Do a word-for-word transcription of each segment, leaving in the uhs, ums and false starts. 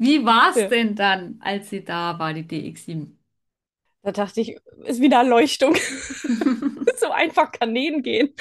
Wie war's Ja. denn dann, als sie da war, die D X sieben? Da dachte ich, ist wieder Erleuchtung. So einfach kann Nähen gehen.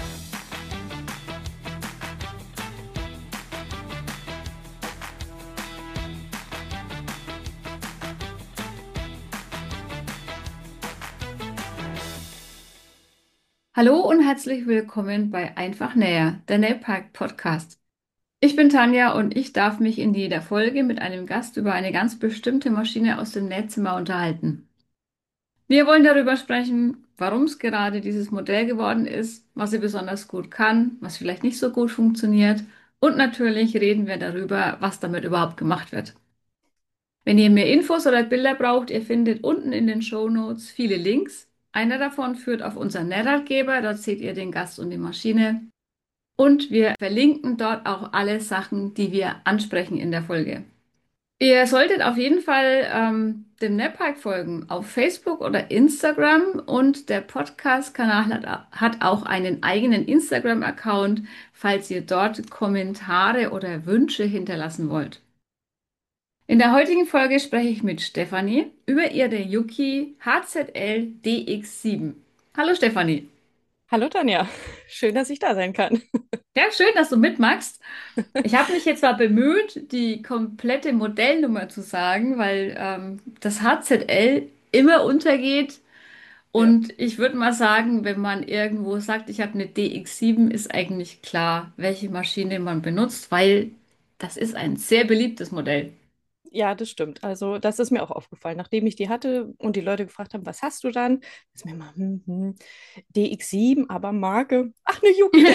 Hallo und herzlich willkommen bei Einfach Näher, der Nähpark Podcast. Ich bin Tanja und ich darf mich in jeder Folge mit einem Gast über eine ganz bestimmte Maschine aus dem Nähzimmer unterhalten. Wir wollen darüber sprechen, warum es gerade dieses Modell geworden ist, was sie besonders gut kann, was vielleicht nicht so gut funktioniert und natürlich reden wir darüber, was damit überhaupt gemacht wird. Wenn ihr mehr Infos oder Bilder braucht, ihr findet unten in den Shownotes viele Links. Einer davon führt auf unseren Nähratgeber, dort seht ihr den Gast und die Maschine. Und wir verlinken dort auch alle Sachen, die wir ansprechen in der Folge. Ihr solltet auf jeden Fall ähm, dem NetPark folgen auf Facebook oder Instagram und der Podcast-Kanal hat, hat auch einen eigenen Instagram-Account, falls ihr dort Kommentare oder Wünsche hinterlassen wollt. In der heutigen Folge spreche ich mit Stefanie über ihre Yuki H Z L D X sieben. Hallo Stefanie. Hallo Tanja, schön, dass ich da sein kann. Ja, schön, dass du mitmachst. Ich habe mich jetzt zwar bemüht, die komplette Modellnummer zu sagen, weil ähm, das H Z L immer untergeht. Ja, Und ich würde mal sagen, wenn man irgendwo sagt, ich habe eine D X sieben, ist eigentlich klar, welche Maschine man benutzt, weil das ist ein sehr beliebtes Modell. ja, das stimmt. Also, das ist mir auch aufgefallen. Nachdem ich die hatte und die Leute gefragt haben, was hast du dann? Ist mir mal, hm, hm, D X sieben, aber Marke. Ach, eine Yuki.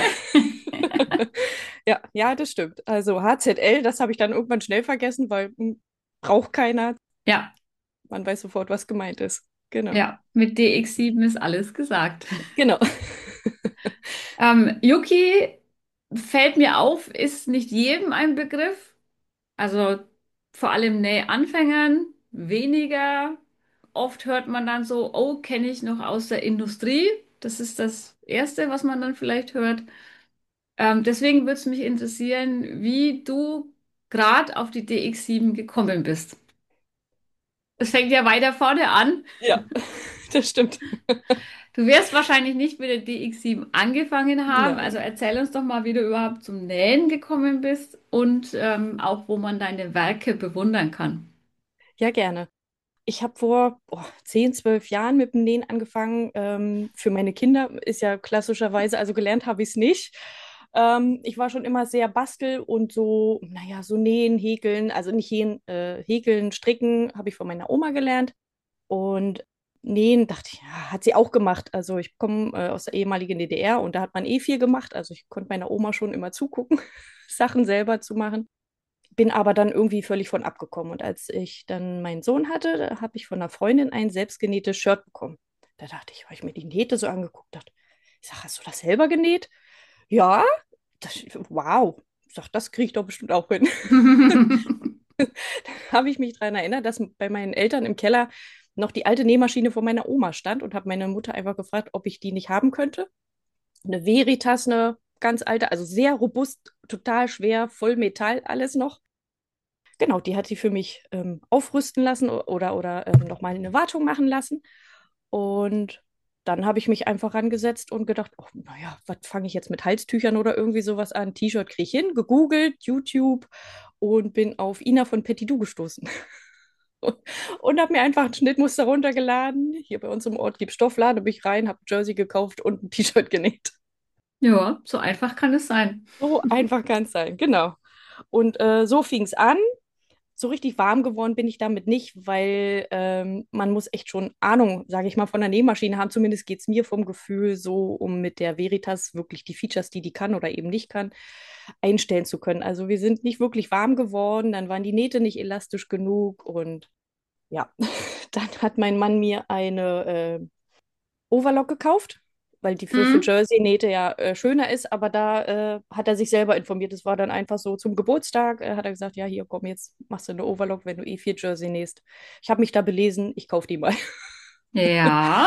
Ja, ja, das stimmt. Also H Z L, das habe ich dann irgendwann schnell vergessen, weil hm, braucht keiner. Ja, Man weiß sofort, was gemeint ist. Genau. ja, mit D X sieben ist alles gesagt. Genau. Ähm, Yuki fällt mir auf, ist nicht jedem ein Begriff. Also vor allem Nähanfängern weniger. Oft hört man dann so, oh, kenne ich noch aus der Industrie. Das ist das Erste, was man dann vielleicht hört. Ähm, deswegen würde es mich interessieren, wie du gerade auf die D X sieben gekommen bist. Es fängt ja weiter vorne an. Ja, das stimmt. Du wirst wahrscheinlich nicht mit der D X sieben angefangen haben. Also Nein. erzähl uns doch mal, wie du überhaupt zum Nähen gekommen bist und ähm, auch, wo man deine Werke bewundern kann. Ja, gerne. Ich habe vor oh, zehn, zwölf Jahren mit dem Nähen angefangen. Ähm, für meine Kinder ist ja klassischerweise, also gelernt habe ich es nicht. Ähm, ich war schon immer sehr bastel und so, naja, so nähen, häkeln, also nicht häkeln, äh, häkeln, stricken habe ich von meiner Oma gelernt. Und nähen, dachte ich, ja, hat sie auch gemacht. Also ich komme äh, aus der ehemaligen D D R und da hat man eh viel gemacht. Also ich konnte meiner Oma schon immer zugucken, Sachen selber zu machen. Bin aber dann irgendwie völlig von abgekommen. Und als ich dann meinen Sohn hatte, da habe ich von einer Freundin ein selbstgenähtes Shirt bekommen. Da dachte ich, weil ich mir die Nähte so angeguckt habe, ich sage, hast du das selber genäht? Ja, das, wow. Ich sage, das kriege ich doch bestimmt auch hin. Habe ich mich daran erinnert, dass bei meinen Eltern im Keller noch die alte Nähmaschine von meiner Oma stand und habe meine Mutter einfach gefragt, ob ich die nicht haben könnte. Eine Veritas, eine ganz alte, also sehr robust, total schwer, voll Metall, alles noch. Genau, die hat sie für mich ähm, aufrüsten lassen oder, oder ähm, nochmal eine Wartung machen lassen. Und dann habe ich mich einfach rangesetzt und gedacht, oh, naja, was fange ich jetzt mit Halstüchern oder irgendwie sowas an? T-Shirt kriege ich hin, gegoogelt, YouTube und bin auf Ina von Petidou gestoßen. Und, und habe mir einfach ein Schnittmuster runtergeladen. Hier bei uns im Ort gibt es Stoffladen, bin ich rein, habe ein Jersey gekauft und ein T-Shirt genäht. Ja, so einfach kann es sein. So einfach kann es sein, genau. Und äh, so fing es an. So richtig warm geworden bin ich damit nicht, weil ähm, man muss echt schon Ahnung, sage ich mal, von der Nähmaschine haben. Zumindest geht es mir vom Gefühl so, um mit der Veritas wirklich die Features, die die kann oder eben nicht kann, einstellen zu können. Also wir sind nicht wirklich warm geworden, dann waren die Nähte nicht elastisch genug und ja, dann hat mein Mann mir eine äh, Overlock gekauft, weil die für, für Hm? Jersey-Nähte ja äh, schöner ist, aber da äh, hat er sich selber informiert. Das war dann einfach so zum Geburtstag, äh, hat er gesagt, ja, hier, komm, jetzt machst du eine Overlock, wenn du eh vier Jersey nähst. Ich habe mich da belesen, ich kaufe die mal. Ja,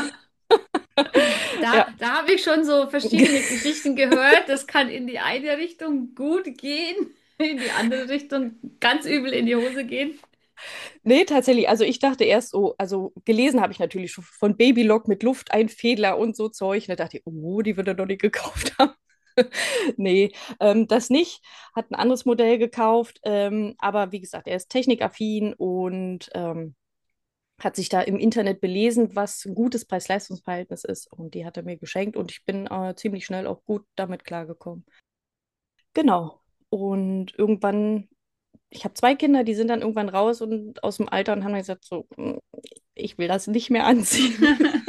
da, Ja, da habe ich schon so verschiedene Geschichten gehört. Das kann in die eine Richtung gut gehen. in die andere Richtung ganz übel in die Hose gehen. Nee, tatsächlich. Also ich dachte erst, oh, also gelesen habe ich natürlich schon von Babylock mit Lufteinfädler und so Zeug. Da dachte ich, oh, die wird er doch nicht gekauft haben. Nee, ähm, das nicht. Hat ein anderes Modell gekauft. Ähm, aber wie gesagt, er ist technikaffin und ähm, hat sich da im Internet belesen, was ein gutes Preis-Leistungs-Verhältnis ist. Und die hat er mir geschenkt und ich bin äh, ziemlich schnell auch gut damit klargekommen. Genau. Und irgendwann, ich habe zwei Kinder, die sind dann irgendwann raus und aus dem Alter und haben dann gesagt, so, "Mm, ich will das nicht mehr anziehen."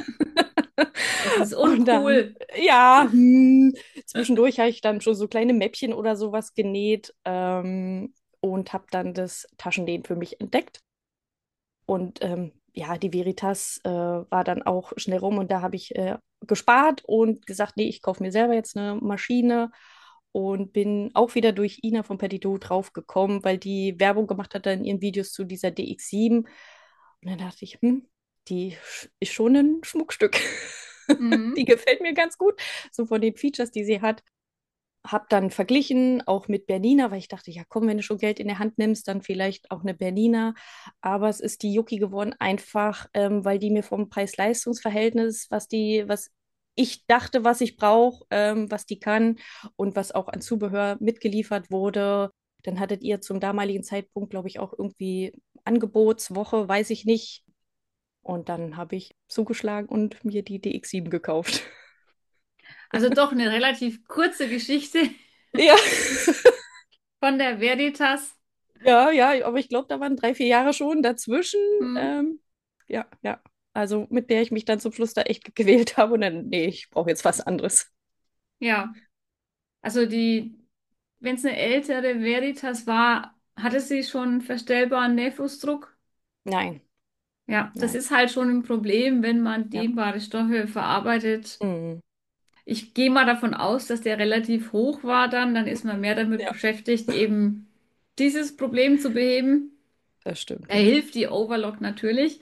Es ist Und dann, uncool. ja, hm, zwischendurch habe ich dann schon so kleine Mäppchen oder sowas genäht ähm, und habe dann das Taschennähen für mich entdeckt. Und ähm, ja, die Veritas äh, war dann auch schnell rum und da habe ich äh, gespart und gesagt, nee, ich kaufe mir selber jetzt eine Maschine und bin auch wieder durch Ina von Petitot draufgekommen, weil die Werbung gemacht hat in ihren Videos zu dieser D X sieben. Und dann dachte ich, hm, die ist schon ein Schmuckstück. Die Mhm. gefällt mir ganz gut, so von den Features, die sie hat. Hab dann verglichen, auch mit Bernina, weil ich dachte, ja komm, wenn du schon Geld in der Hand nimmst, dann vielleicht auch eine Bernina. Aber es ist die Yuki geworden, einfach ähm, weil die mir vom Preis-Leistungs-Verhältnis, was die, was ich dachte, was ich brauche, ähm, was die kann und was auch an Zubehör mitgeliefert wurde. Dann hattet ihr zum damaligen Zeitpunkt, glaube ich, auch irgendwie Angebotswoche, weiß ich nicht. Und dann habe ich zugeschlagen und mir die D X sieben gekauft. Also doch eine relativ kurze Geschichte Ja. von der Veritas. Ja, ja, aber ich glaube, da waren drei, vier Jahre schon dazwischen. Hm. Ähm, ja, ja. Also mit der ich mich dann zum Schluss da echt gewählt habe und dann, nee, ich brauche jetzt was anderes. Ja, also die, wenn es eine ältere Veritas war, hatte sie schon verstellbaren Nähfußdruck. Nein, Ja, das nein. ist halt schon ein Problem, wenn man Ja. dehnbare Stoffe verarbeitet. Mhm. Ich gehe mal davon aus, dass der relativ hoch war dann. Dann ist man mehr damit Ja, beschäftigt, eben dieses Problem zu beheben. das stimmt, Da ja. hilft die Overlock natürlich.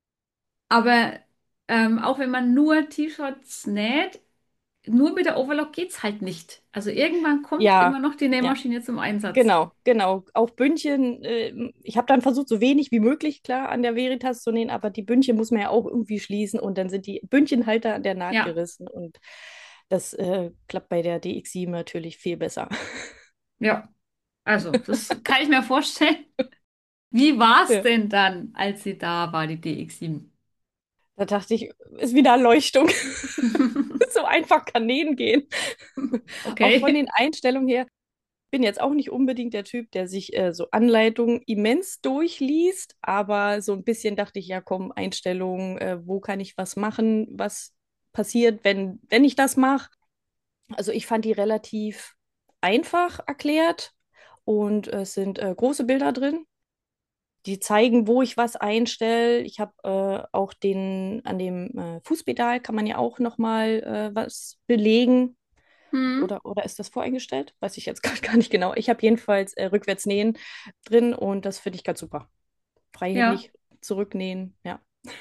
Aber ähm, auch wenn man nur T-Shirts näht, nur mit der Overlock geht's halt nicht. Also irgendwann kommt immer Ja, noch die ja, Nähmaschine zum Einsatz. genau, genau. Auch Bündchen, äh, ich habe dann versucht, so wenig wie möglich, klar, an der Veritas zu nähen, aber die Bündchen muss man ja auch irgendwie schließen und dann sind die Bündchenhalter an der Naht Ja, gerissen und das äh, klappt bei der D X sieben natürlich viel besser. ja. Also, das kann ich mir vorstellen. Wie war's Ja. denn dann, als sie da war, die D X sieben? Da dachte ich, ist wieder Erleuchtung. So einfach kann Nähen gehen. Auch von Okay. den Einstellungen her, bin jetzt auch nicht unbedingt der Typ, der sich äh, so Anleitungen immens durchliest, aber so ein bisschen dachte ich, ja komm, Einstellungen, äh, wo kann ich was machen, was passiert, wenn, wenn ich das mache. Also ich fand die relativ einfach erklärt und äh, es sind äh, große Bilder drin. Die zeigen, wo ich was einstelle. Ich habe äh, auch den, an dem äh, Fußpedal kann man ja auch nochmal äh, was belegen. Hm, Oder, oder ist das voreingestellt? Weiß ich jetzt gerade gar nicht genau. Ich habe jedenfalls äh, rückwärts nähen drin und das finde ich ganz super. ja. Freihändig zurücknähen, ja.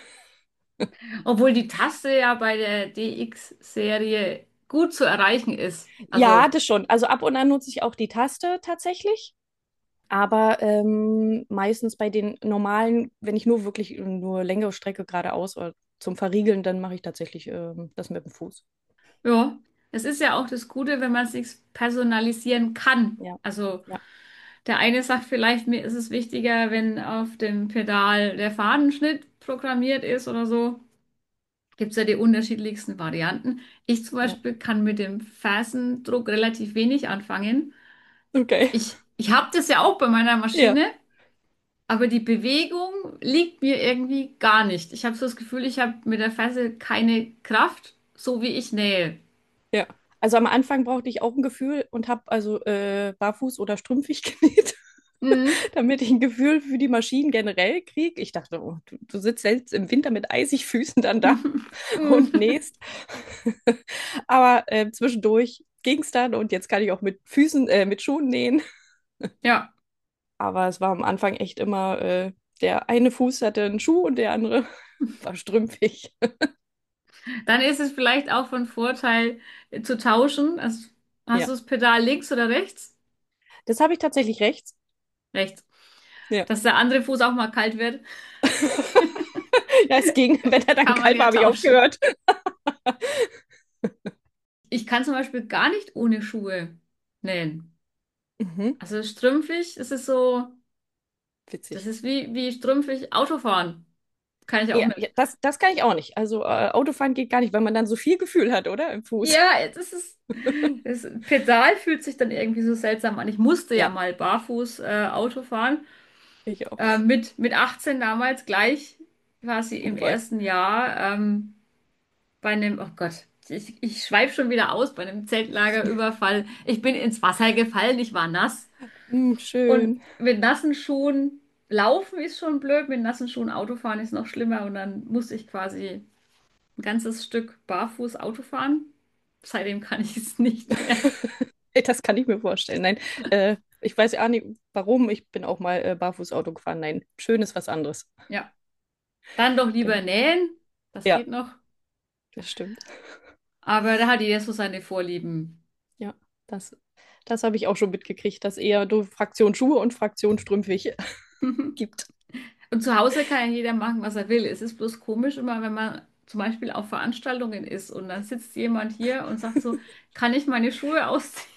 Obwohl die Taste ja bei der D X-Serie gut zu erreichen ist. Ja, Also, das schon. Also ab und an nutze ich auch die Taste tatsächlich. Aber ähm, meistens bei den normalen, wenn ich nur wirklich nur längere Strecke geradeaus oder zum Verriegeln, dann mache ich tatsächlich ähm, das mit dem Fuß. ja. Es ist ja auch das Gute, wenn man es sich personalisieren kann. Ja, Also, ja, der eine sagt vielleicht, mir ist es wichtiger, wenn auf dem Pedal der Fadenschnitt programmiert ist oder so. Gibt es ja die unterschiedlichsten Varianten. Ich zum ja. Beispiel kann mit dem Fersendruck relativ wenig anfangen. Okay. Ich, ich habe das ja auch bei meiner Ja, Maschine, aber die Bewegung liegt mir irgendwie gar nicht. Ich habe so das Gefühl, ich habe mit der Ferse keine Kraft, so wie ich nähe. ja. Also am Anfang brauchte ich auch ein Gefühl und habe also äh, barfuß oder strümpfig genäht, Mhm. damit ich ein Gefühl für die Maschinen generell kriege. Ich dachte, oh, du, du sitzt selbst im Winter mit eisig Füßen dann da und Mhm. nähst. Aber äh, zwischendurch ging es dann und jetzt kann ich auch mit Füßen, äh, mit Schuhen nähen. Ja, Aber es war am Anfang echt immer, äh, der eine Fuß hatte einen Schuh und der andere war strümpfig. dann ist es vielleicht auch von Vorteil äh, zu tauschen. Also, hast Ja. du das Pedal links oder rechts? Das habe ich tatsächlich rechts. Rechts. Ja. Dass der andere Fuß auch mal kalt wird, Ja, es ging. Wenn er dann kann man kalt war, ja habe ich tauschen. aufgehört. Ich kann zum Beispiel gar nicht ohne Schuhe nähen. Mhm. Also strümpfig, es ist so, das Witzig. ist wie, wie strümpfig Autofahren. Kann ich auch Ja, ja, nicht. das, das kann ich auch nicht. Also äh, Autofahren geht gar nicht, weil man dann so viel Gefühl hat, oder? Im Fuß. Ja, das ist, das Pedal fühlt sich dann irgendwie so seltsam an. Ich musste ja Ja, mal barfuß äh, Auto fahren. ich auch. Äh, mit, mit achtzehn damals gleich, quasi Oh im boy. ersten Jahr, ähm, bei einem, oh Gott, ich, ich schweife schon wieder aus, bei einem Zeltlagerüberfall. Ich bin ins Wasser gefallen, ich war nass. Mm, Und schön. mit nassen Schuhen laufen ist schon blöd, mit nassen Schuhen Autofahren ist noch schlimmer. Und dann musste ich quasi ein ganzes Stück barfuß Auto fahren. Seitdem kann ich es nicht mehr. Das kann ich mir vorstellen. Nein, äh, ich weiß ja nicht, warum. Ich bin auch mal äh, barfuß Auto gefahren. Nein, schön ist was anderes. Ja, dann doch lieber Genau. nähen. Das Ja, geht noch. das stimmt. Aber da hat jeder so seine Vorlieben. Ja, das, das habe ich auch schon mitgekriegt, dass eher du Fraktion Schuhe und Fraktion Strümpfig gibt. Und zu Hause kann ja jeder machen, was er will. Es ist bloß komisch immer, wenn man zum Beispiel auf Veranstaltungen ist und dann sitzt jemand hier und sagt so, kann ich meine Schuhe ausziehen?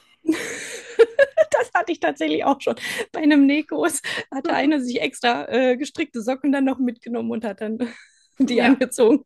Das hatte ich tatsächlich auch schon. Bei einem Nähkurs hatte einer sich extra äh, gestrickte Socken dann noch mitgenommen und hat dann die Ja, angezogen.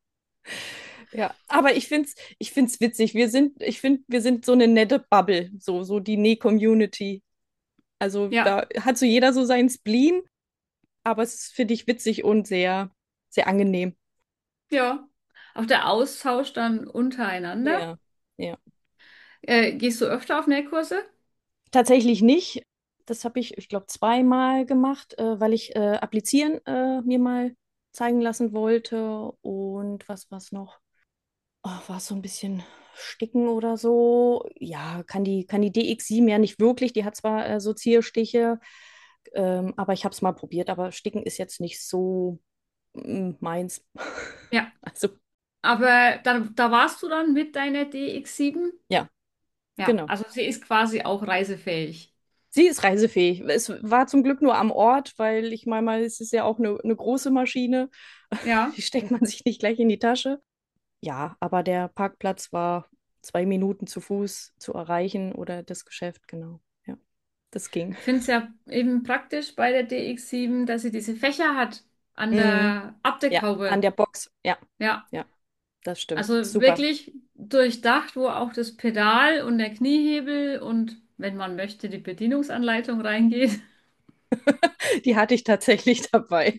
Ja, aber ich finde es ich find's witzig. Wir sind, ich finde, wir sind so eine nette Bubble, so, so die Näh-Community. Also ja, da hat so jeder so seinen Spleen, aber es ist, finde ich, witzig und sehr, sehr angenehm. ja. Auch der Austausch dann untereinander. Ja, ja. Äh, gehst du öfter auf Nähkurse? Tatsächlich nicht. Das habe ich, ich glaube, zweimal gemacht, äh, weil ich äh, applizieren äh, mir mal zeigen lassen wollte. Und was war es noch? Oh, war es so ein bisschen Sticken oder so? Ja, kann die, kann die D X sieben ja nicht wirklich. Die hat zwar äh, so Zierstiche, ähm, aber ich habe es mal probiert. Aber Sticken ist jetzt nicht so mm, meins. Ja, Also, aber da, da warst du dann mit deiner D X sieben? ja, Ja, genau. also sie ist quasi auch reisefähig. Sie ist reisefähig. Es war zum Glück nur am Ort, weil ich meine mal, es ist ja auch eine, eine große Maschine. Ja, Die steckt man sich nicht gleich in die Tasche. Ja, aber der Parkplatz war zwei Minuten zu Fuß zu erreichen oder das Geschäft, genau. Ja, das ging. ich finde es ja eben praktisch bei der D X sieben, dass sie diese Fächer hat an Mhm. der Ja, an Abdeckhaube. der Box. Ja, Ja, ja, das stimmt. also Super. wirklich durchdacht, wo auch das Pedal und der Kniehebel und wenn man möchte, die Bedienungsanleitung reingeht. Die hatte ich tatsächlich dabei.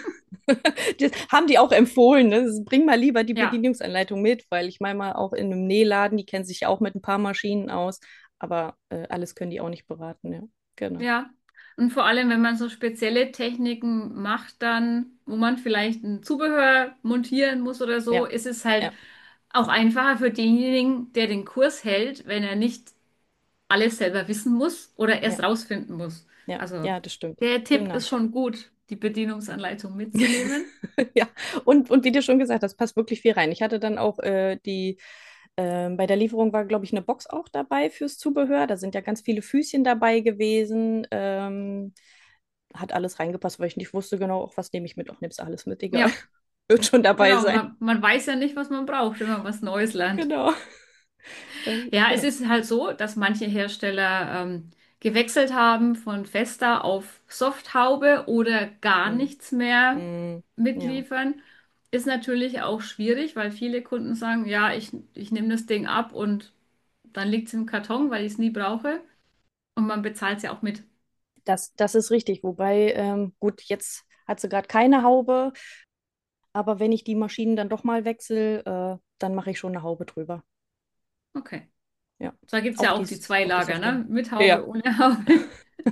Das haben die auch empfohlen, ne? Bring mal lieber die Ja, Bedienungsanleitung mit, weil ich meine mal auch in einem Nähladen, die kennen sich ja auch mit ein paar Maschinen aus, aber äh, alles können die auch nicht beraten, ja. Genau. ja. Und vor allem, wenn man so spezielle Techniken macht, dann, wo man vielleicht ein Zubehör montieren muss oder so, Ja, ist es halt ja, auch einfacher für denjenigen, der den Kurs hält, wenn er nicht alles selber wissen muss oder ja, erst rausfinden muss. ja, Also ja, das stimmt. der Tipp ist Genau. schon gut, die Bedienungsanleitung mitzunehmen. Ja, und, und wie du schon gesagt hast, passt wirklich viel rein. Ich hatte dann auch äh, die, ähm, bei der Lieferung war, glaube ich, eine Box auch dabei fürs Zubehör. Da sind ja ganz viele Füßchen dabei gewesen. Ähm, hat alles reingepasst, weil ich nicht wusste genau, auch was nehme ich mit. Auch nimmst alles mit, egal. Ja, Wird schon dabei genau. sein. Man, man weiß ja nicht, was man braucht, wenn man was Neues lernt. Genau. Dann, Ja, es ja. ist halt so, dass manche Hersteller ähm, gewechselt haben von fester auf Softhaube oder gar Mm, nichts mehr mm, ja. mitliefern. Ist natürlich auch schwierig, weil viele Kunden sagen, ja, ich, ich nehme das Ding ab und dann liegt es im Karton, weil ich es nie brauche. Und man bezahlt es ja auch mit. Das, das ist richtig. Wobei, ähm, gut, jetzt hat sie gerade keine Haube, aber wenn ich die Maschinen dann doch mal wechsle, äh, dann mache ich schon eine Haube drüber. Okay. Ja. Da gibt es Auch ja die auch die ist, zwei auch die ist Lager, auch drin. ne? Mit Ja. Haube, ohne Haube.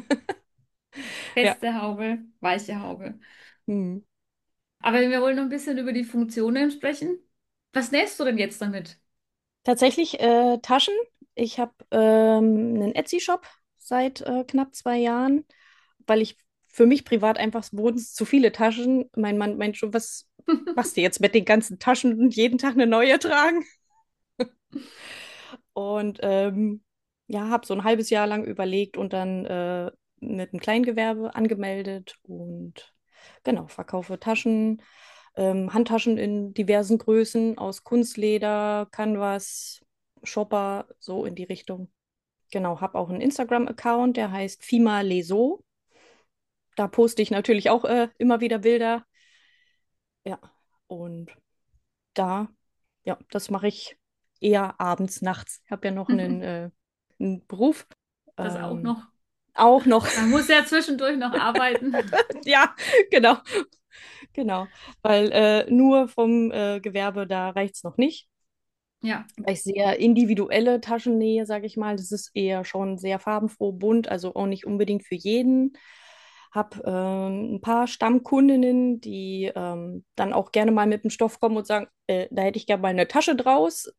Ja. Feste Haube, weiche Haube. Hm. Aber wir wollen noch ein bisschen über die Funktionen sprechen. Was nähst du denn jetzt damit? Tatsächlich äh, Taschen. Ich habe ähm, einen Etsy-Shop seit äh, knapp zwei Jahren, weil ich für mich privat einfach wurden es zu viele Taschen. Mein Mann meint schon, was machst du jetzt mit den ganzen Taschen und jeden Tag eine neue tragen? Und ähm, ja, habe so ein halbes Jahr lang überlegt und dann äh, mit einem Kleingewerbe angemeldet und genau, verkaufe Taschen, ähm, Handtaschen in diversen Größen aus Kunstleder, Canvas, Shopper, so in die Richtung. Genau, habe auch einen Instagram-Account, der heißt Fima Leso. Da poste ich natürlich auch äh, immer wieder Bilder. Ja, und da, ja, das mache ich eher abends, nachts. Ich habe ja noch einen, äh, einen Beruf. Das auch Ähm, noch. auch noch, Man muss ja zwischendurch noch arbeiten. ja, genau, genau. Weil äh, nur vom äh, Gewerbe, da reicht es noch nicht. Ja. Weil ich sehr individuelle Taschen nähe, sage ich mal. Das ist eher schon sehr farbenfroh, bunt, also auch nicht unbedingt für jeden. Habe ähm, ein paar Stammkundinnen, die ähm, dann auch gerne mal mit dem Stoff kommen und sagen, äh, da hätte ich gerne mal eine Tasche draus.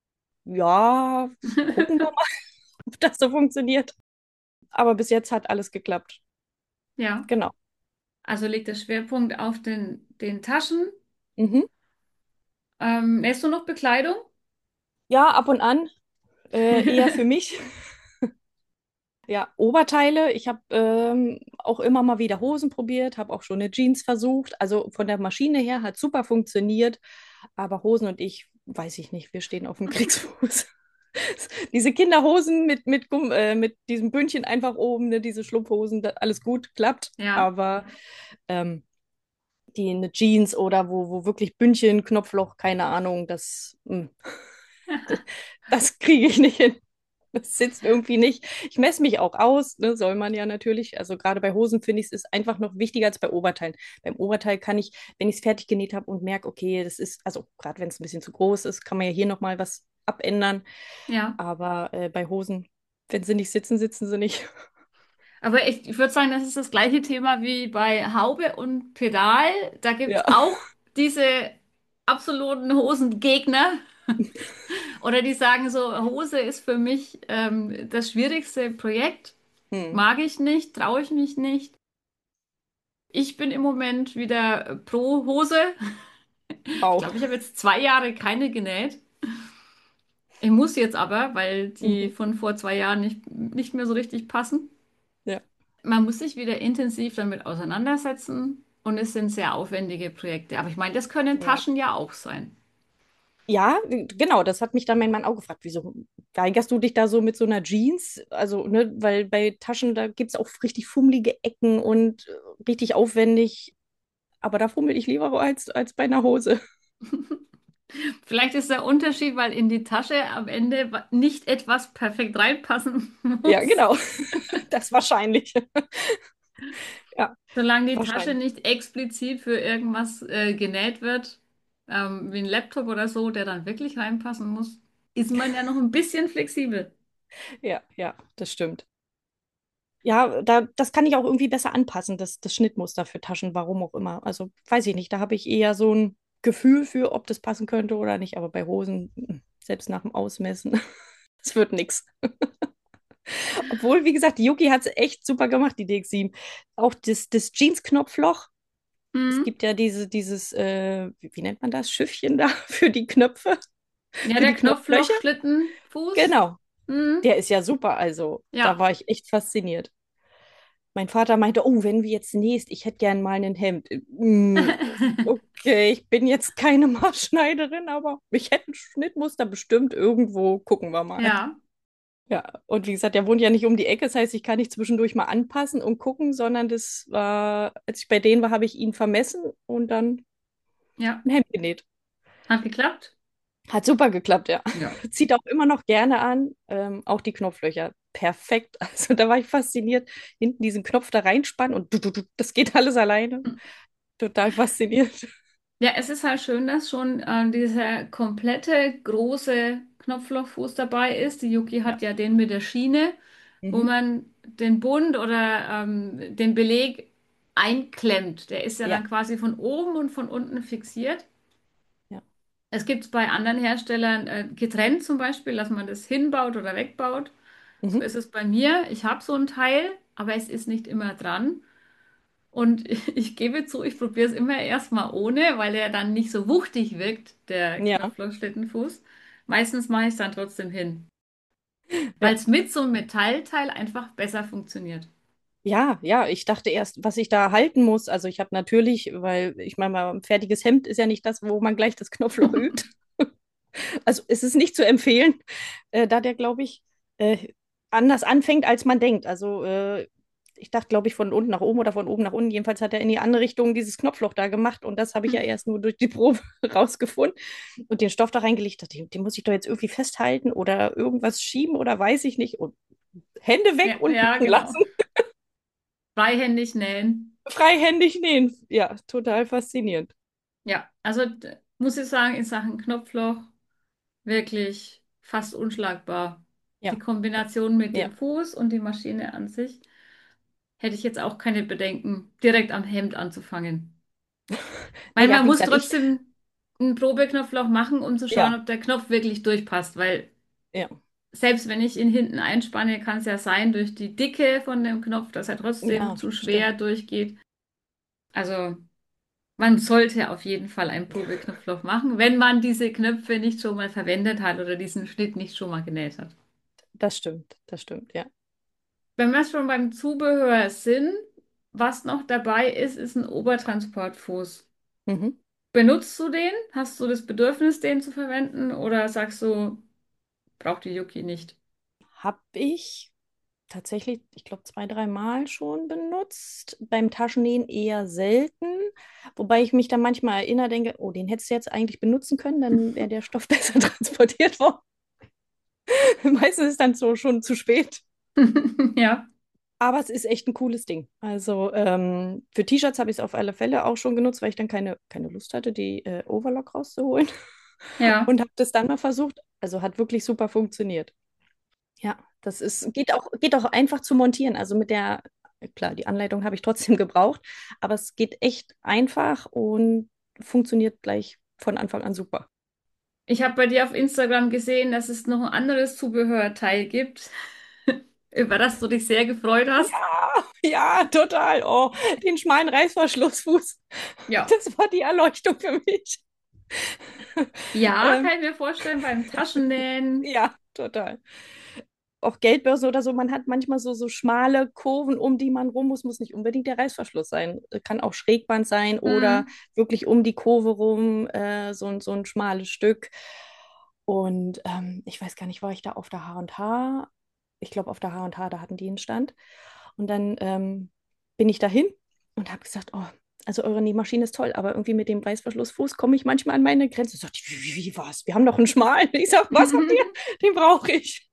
Ja, gucken wir mal, ob das so funktioniert. Aber bis jetzt hat alles geklappt. Ja. Genau. Also liegt der Schwerpunkt auf den, den Taschen. Mhm. Ähm, nähst du noch Bekleidung? Ja, ab und an, äh, eher für mich. Ja, Oberteile. Ich habe ähm, auch immer mal wieder Hosen probiert, habe auch schon eine Jeans versucht. Also von der Maschine her hat super funktioniert. Aber Hosen und ich, weiß ich nicht, wir stehen auf dem Kriegsfuß. Diese Kinderhosen mit, mit, Gumm, äh, mit diesem Bündchen einfach oben, ne, diese Schlumpfhosen, das, alles gut, klappt. Ja. Aber ähm, die eine Jeans oder wo, wo wirklich Bündchen, Knopfloch, keine Ahnung, das, mh, das kriege ich nicht hin. Das sitzt irgendwie nicht. Ich messe mich auch aus, ne, soll man ja natürlich. Also gerade bei Hosen finde ich es ist einfach noch wichtiger als bei Oberteilen. Beim Oberteil kann ich, wenn ich es fertig genäht habe und merke, okay, das ist, also gerade wenn es ein bisschen zu groß ist, kann man ja hier nochmal was abändern. Ja. Aber äh, bei Hosen, wenn sie nicht sitzen, sitzen sie nicht. Aber ich, ich würde sagen, das ist das gleiche Thema wie bei Haube und Pedal. Da gibt Ja. es auch diese absoluten Hosengegner. Oder die sagen so, Hose ist für mich ähm, das schwierigste Projekt. Hm. Mag ich nicht, traue ich mich nicht. Ich bin im Moment wieder pro Hose. Ich Au. glaube, ich habe jetzt zwei Jahre keine genäht. Ich muss jetzt aber, weil die Mhm. von vor zwei Jahren nicht, nicht mehr so richtig passen. Ja. Man muss sich wieder intensiv damit auseinandersetzen und es sind sehr aufwendige Projekte. Aber ich meine, das können Ja. Taschen ja auch sein. Ja, genau, das hat mich dann mein Mann auch gefragt. Wieso weigerst du dich da so mit so einer Jeans? Also, ne, weil bei Taschen, da gibt es auch richtig fummelige Ecken und äh, richtig aufwendig. Aber da fummel ich lieber als, als bei einer Hose. Vielleicht ist der Unterschied, weil in die Tasche am Ende wa- nicht etwas perfekt reinpassen Ja, muss. genau. Das wahrscheinlich. Ja, Solange die Tasche wahrscheinlich. nicht explizit für irgendwas äh, genäht wird, ähm, wie ein Laptop oder so, der dann wirklich reinpassen muss, ist man ja noch ein bisschen flexibel. Ja, ja, das stimmt. Ja, da, das kann ich auch irgendwie besser anpassen, das, das Schnittmuster für Taschen, warum auch immer. Also, weiß ich nicht, da habe ich eher so ein Gefühl für, ob das passen könnte oder nicht. Aber bei Hosen, mm, selbst nach dem Ausmessen, das wird nichts. Obwohl, wie gesagt, die Yuki hat es echt super gemacht, die D X sieben. Auch das, das Jeans-Knopfloch. Es Mhm. gibt ja diese, dieses, äh, wie, wie nennt man das, Schiffchen da für die Knöpfe, Ja, für der die Knopfloch, Knopflöcher. Schlitten, Fuß. Genau, Mhm. der ist ja super. Also, da Ja. war ich echt fasziniert. Mein Vater meinte, oh, wenn wir jetzt nähst, ich hätte gern mal ein Hemd. Mm, okay, ich bin jetzt keine Maßschneiderin, aber ich hätte ein Schnittmuster bestimmt irgendwo. Gucken wir mal. Ja, Ja, und wie gesagt, der wohnt ja nicht um die Ecke. Das heißt, ich kann nicht zwischendurch mal anpassen und gucken, sondern das war, als ich bei denen war, habe ich ihn vermessen und dann ja. ein Hemd genäht. Hat geklappt? Hat super geklappt, ja. Ja. Zieht auch immer noch gerne an, ähm, auch die Knopflöcher. Perfekt. Also da war ich fasziniert. Hinten diesen Knopf da reinspannen und du, du, du, das geht alles alleine. Total fasziniert. Ja, es ist halt schön, dass schon äh, dieser komplette große Knopflochfuß dabei ist. Die Yuki Ja. hat ja den mit der Schiene, wo Mhm. man den Bund oder ähm, den Beleg einklemmt. Der ist ja dann Ja. quasi von oben und von unten fixiert. Ja. Es gibt es bei anderen Herstellern äh, getrennt zum Beispiel, dass man das hinbaut oder wegbaut. So Mhm. ist es bei mir. Ich habe so ein Teil, aber es ist nicht immer dran. Und ich gebe zu, ich probiere es immer erstmal ohne, weil er dann nicht so wuchtig wirkt, der Ja. Knopflochschlittenfuß. Meistens mache ich es dann trotzdem hin. weil Ja. es mit so einem Metallteil einfach besser funktioniert. Ja, ja, ich dachte erst, was ich da halten muss. Also ich habe natürlich, weil ich meine mal, ein fertiges Hemd ist ja nicht das, wo man gleich das Knopfloch übt. Also es ist nicht zu empfehlen, äh, da der, glaube ich, äh, anders anfängt, als man denkt. Also äh, ich dachte, glaube ich, von unten nach oben oder von oben nach unten. Jedenfalls hat er in die andere Richtung dieses Knopfloch da gemacht und das habe ich ja erst nur durch die Probe rausgefunden und den Stoff da reingelegt. Dachte, Den, den muss ich doch jetzt irgendwie festhalten oder irgendwas schieben oder weiß ich nicht. Und Hände weg Ja, und ja, machen genau. lassen. Freihändig nähen. Freihändig nähen. Ja, total faszinierend. Ja, also d- muss ich sagen, in Sachen Knopfloch wirklich fast unschlagbar. Die Ja, Kombination mit ja. dem Fuß und die Maschine an sich hätte ich jetzt auch keine Bedenken, direkt am Hemd anzufangen. Weil Naja, man wie muss gesagt, ich, trotzdem einen Probeknopfloch machen, um zu schauen, ja, ob der Knopf wirklich durchpasst, weil ja, selbst wenn ich ihn hinten einspanne, kann es ja sein, durch die Dicke von dem Knopf, dass er trotzdem ja, zu schwer stimmt. durchgeht. Also man sollte auf jeden Fall ein Probeknopfloch machen, wenn man diese Knöpfe nicht schon mal verwendet hat oder diesen Schnitt nicht schon mal genäht hat. Das stimmt, das stimmt, ja. Wenn wir schon beim Zubehör sind, was noch dabei ist, ist ein Obertransportfuß. Mhm. Benutzt du den? Hast du das Bedürfnis, den zu verwenden? Oder sagst du, braucht die Yuki nicht? Habe ich tatsächlich, ich glaube, zwei, dreimal schon benutzt. Beim Taschennähen eher selten. Wobei ich mich dann manchmal erinnere, denke, oh, den hättest du jetzt eigentlich benutzen können, dann wäre der Stoff besser transportiert worden. Meistens ist dann so schon zu spät. Ja, Aber es ist echt ein cooles Ding. Also ähm, für T-Shirts habe ich es auf alle Fälle auch schon genutzt, weil ich dann keine, keine Lust hatte, die äh, Overlock rauszuholen. ja. Und habe das dann mal versucht. Also hat wirklich super funktioniert. Ja, das ist, geht auch, geht auch einfach zu montieren. Also mit der, klar, die Anleitung habe ich trotzdem gebraucht, aber es geht echt einfach und funktioniert gleich von Anfang an super. Ich habe bei dir auf Instagram gesehen, dass es noch ein anderes Zubehörteil gibt, über das du dich sehr gefreut hast. Ja, ja, total. Oh, den schmalen Reißverschlussfuß. Ja. Das war die Erleuchtung für mich. Ja, Ähm, kann ich mir vorstellen, beim Taschennähen. ja, total. Auch Geldbörse oder so, man hat manchmal so, so schmale Kurven, um die man rum muss, muss nicht unbedingt der Reißverschluss sein. Äh, Kann auch Schrägband sein oder Hm. wirklich um die Kurve rum, äh, so, ein- so ein schmales Stück. Und ähm, ich weiß gar nicht, war ich da auf der H und H? Ich glaube, auf der H und H, da hatten die einen Stand. Und dann ähm, bin ich dahin und habe gesagt, oh, also eure Nähmaschine ist toll, aber irgendwie mit dem Reißverschlussfuß komme ich manchmal an meine Grenze. Sagt die, wie, wie, wie was? Wir haben doch einen schmalen. Ich sage, was habt ihr? Den brauche ich.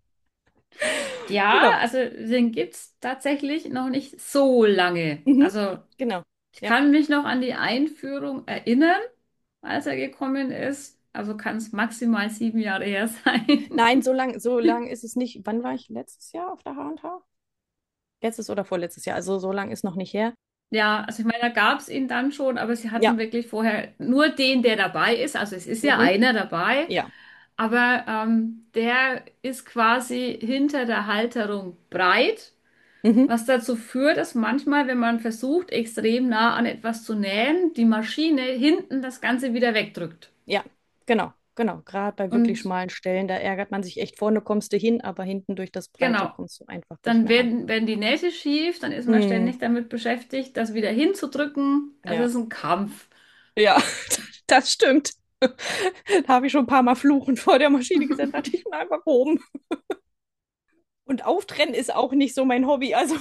Ja, Genau. also den gibt es tatsächlich noch nicht so lange. Mhm. Also Genau. ich Ja. kann mich noch an die Einführung erinnern, als er gekommen ist. Also kann es maximal sieben Jahre her sein. Nein, so lang, so lang ist es nicht. Wann war ich letztes Jahr auf der H und H? Letztes oder vorletztes Jahr. Also so lang ist noch nicht her. Ja, also ich meine, da gab es ihn dann schon, aber sie hatten Ja. wirklich vorher nur den, der dabei ist. Also es ist ja Mhm. einer dabei, Ja. aber ähm, der ist quasi hinter der Halterung breit, Mhm. was dazu führt, dass manchmal, wenn man versucht, extrem nah an etwas zu nähen, die Maschine hinten das Ganze wieder wegdrückt. Ja. Genau. Genau. Gerade bei wirklich Und schmalen Stellen, da ärgert man sich echt. Vorne kommst du hin, aber hinten durch das Breite genau, kommst du einfach nicht dann mehr ran. werden, werden die Nähte schief, dann ist man Mhm. ständig damit beschäftigt, das wieder hinzudrücken. Also es Ja. ist ein Kampf. Ja, das stimmt. Da habe ich schon ein paar Mal fluchend vor der Maschine gesessen, hatte ich mal einfach oben. Und Auftrennen ist auch nicht so mein Hobby. Also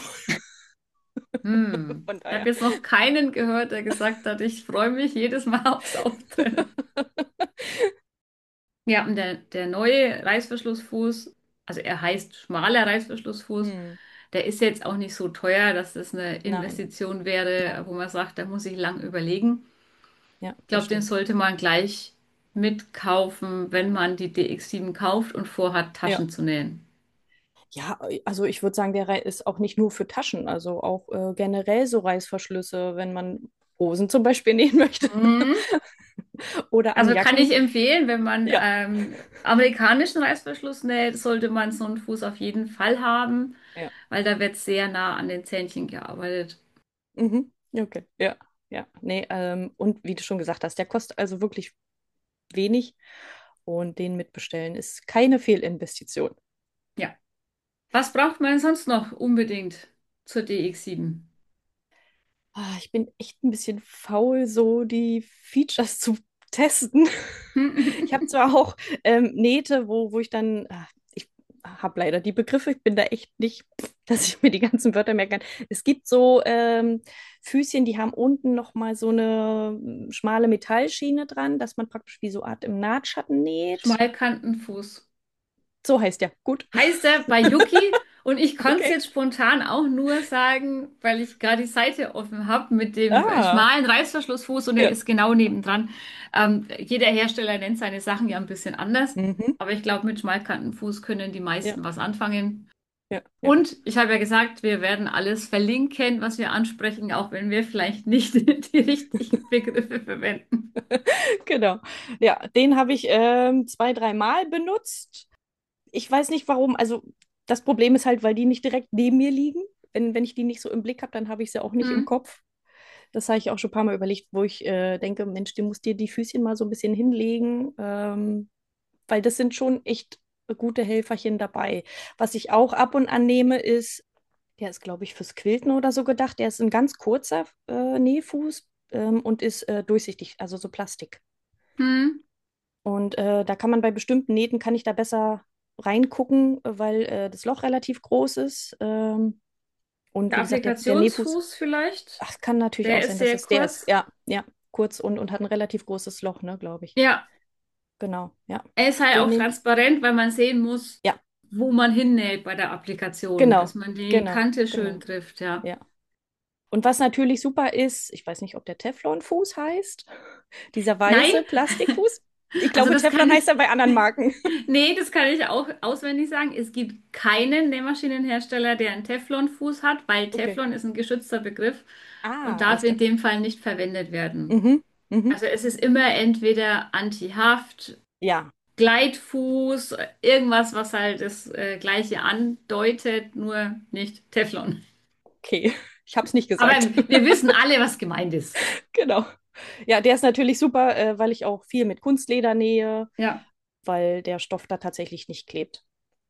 Hm. von Ich habe daher. jetzt noch keinen gehört, der gesagt hat, ich freue mich jedes Mal aufs Auftrennen. Ja, und der, der neue Reißverschlussfuß, also er heißt schmaler Reißverschlussfuß, Hm. der ist jetzt auch nicht so teuer, dass das eine Nein, Investition wäre, nein. wo man sagt, da muss ich lang überlegen. Ja, Ich das glaube, den stimmt. sollte man gleich mitkaufen, wenn man die D X sieben kauft und vorhat, Ja. Taschen zu nähen. Ja, also ich würde sagen, der Rei- ist auch nicht nur für Taschen, also auch äh, generell so Reißverschlüsse, wenn man Hosen zum Beispiel nähen möchte Mhm. oder an Also kann ich Jacken. empfehlen, wenn man Ja, ähm, amerikanischen Reißverschluss näht, sollte man so einen Fuß auf jeden Fall haben, ja. weil da wird sehr nah an den Zähnchen gearbeitet. Mhm. Okay, ja, ja. Nee, ähm, und wie du schon gesagt hast, der kostet also wirklich wenig und den mitbestellen ist keine Fehlinvestition. Ja. Was braucht man sonst noch unbedingt zur D X sieben? Ah, ich bin echt ein bisschen faul, so die Features zu testen. Ich habe zwar auch ähm, Nähte, wo, wo ich dann, ah, ich habe leider die Begriffe, ich bin da echt nicht, dass ich mir die ganzen Wörter merken kann. Es gibt so ähm, Füßchen, die haben unten nochmal so eine mm, schmale Metallschiene dran, dass man praktisch wie so Art im Nahtschatten näht. Schmalkantenfuß. So heißt der. Gut. Heißt er bei Yuki? Und ich konnte es Okay. jetzt spontan auch nur sagen, weil ich gerade die Seite offen habe mit dem äh, Ah, schmalen Reißverschlussfuß und der ja. ist genau nebendran. Ähm, jeder Hersteller nennt seine Sachen ja ein bisschen anders, Mhm. aber ich glaube, mit Schmalkantenfuß können die Ja, meisten was anfangen. ja, ja. Und ich habe ja gesagt, wir werden alles verlinken, was wir ansprechen, auch wenn wir vielleicht nicht die richtigen Begriffe verwenden. Genau. Ja, den habe ich ähm, zwei, dreimal benutzt. Ich weiß nicht warum. Also das Problem ist halt, weil die nicht direkt neben mir liegen. Wenn, wenn ich die nicht so im Blick habe, dann habe ich sie auch nicht im Hm. Kopf. Das habe ich auch schon ein paar Mal überlegt, wo ich äh, denke, Mensch, du musst dir die Füßchen mal so ein bisschen hinlegen, ähm, weil das sind schon echt gute Helferchen dabei. Was ich auch ab und an nehme, ist, der ist, glaube ich, fürs Quilten oder so gedacht. Der ist ein ganz kurzer äh, Nähfuß ähm, und ist äh, durchsichtig, also so Plastik. Hm. Und äh, da kann man bei bestimmten Nähten, kann ich da besser reingucken, weil äh, das Loch relativ groß ist. Ähm, und Der wie gesagt, der, der Nähfuß, Applikationsfuß vielleicht, ach, kann natürlich auch der sein, ist dass sehr es der ist. kurz. Ja, ja, kurz und, und hat ein relativ großes Loch, ne, glaube ich. Ja, Genau, ja. er ist halt Den auch nehme ich. transparent, weil man sehen muss, Ja, wo man hinnäht bei der Applikation, genau, dass man die genau, Kante schön genau, trifft, ja. ja. Und was natürlich super ist, ich weiß nicht, ob der Teflonfuß heißt, dieser Nein, weiße Plastikfuß. Ich also glaube, das kann Teflon heißt ich, er bei anderen Marken. nee, das kann ich auch auswendig sagen. Es gibt keinen Nähmaschinenhersteller, der einen Teflonfuß hat, weil Okay. Teflon ist ein geschützter Begriff und Ah, darf alles in klar. dem Fall nicht verwendet werden. Mhm, mhm. Also es ist immer entweder Anti-Haft, Ja, Gleitfuß, irgendwas, was halt das äh, Gleiche andeutet, nur nicht Teflon. okay. Ich habe es nicht Aber gesagt. wir wissen alle, was gemeint ist. Genau. Ja, der ist natürlich super, äh, weil ich auch viel mit Kunstleder nähe, Ja, weil der Stoff da tatsächlich nicht klebt.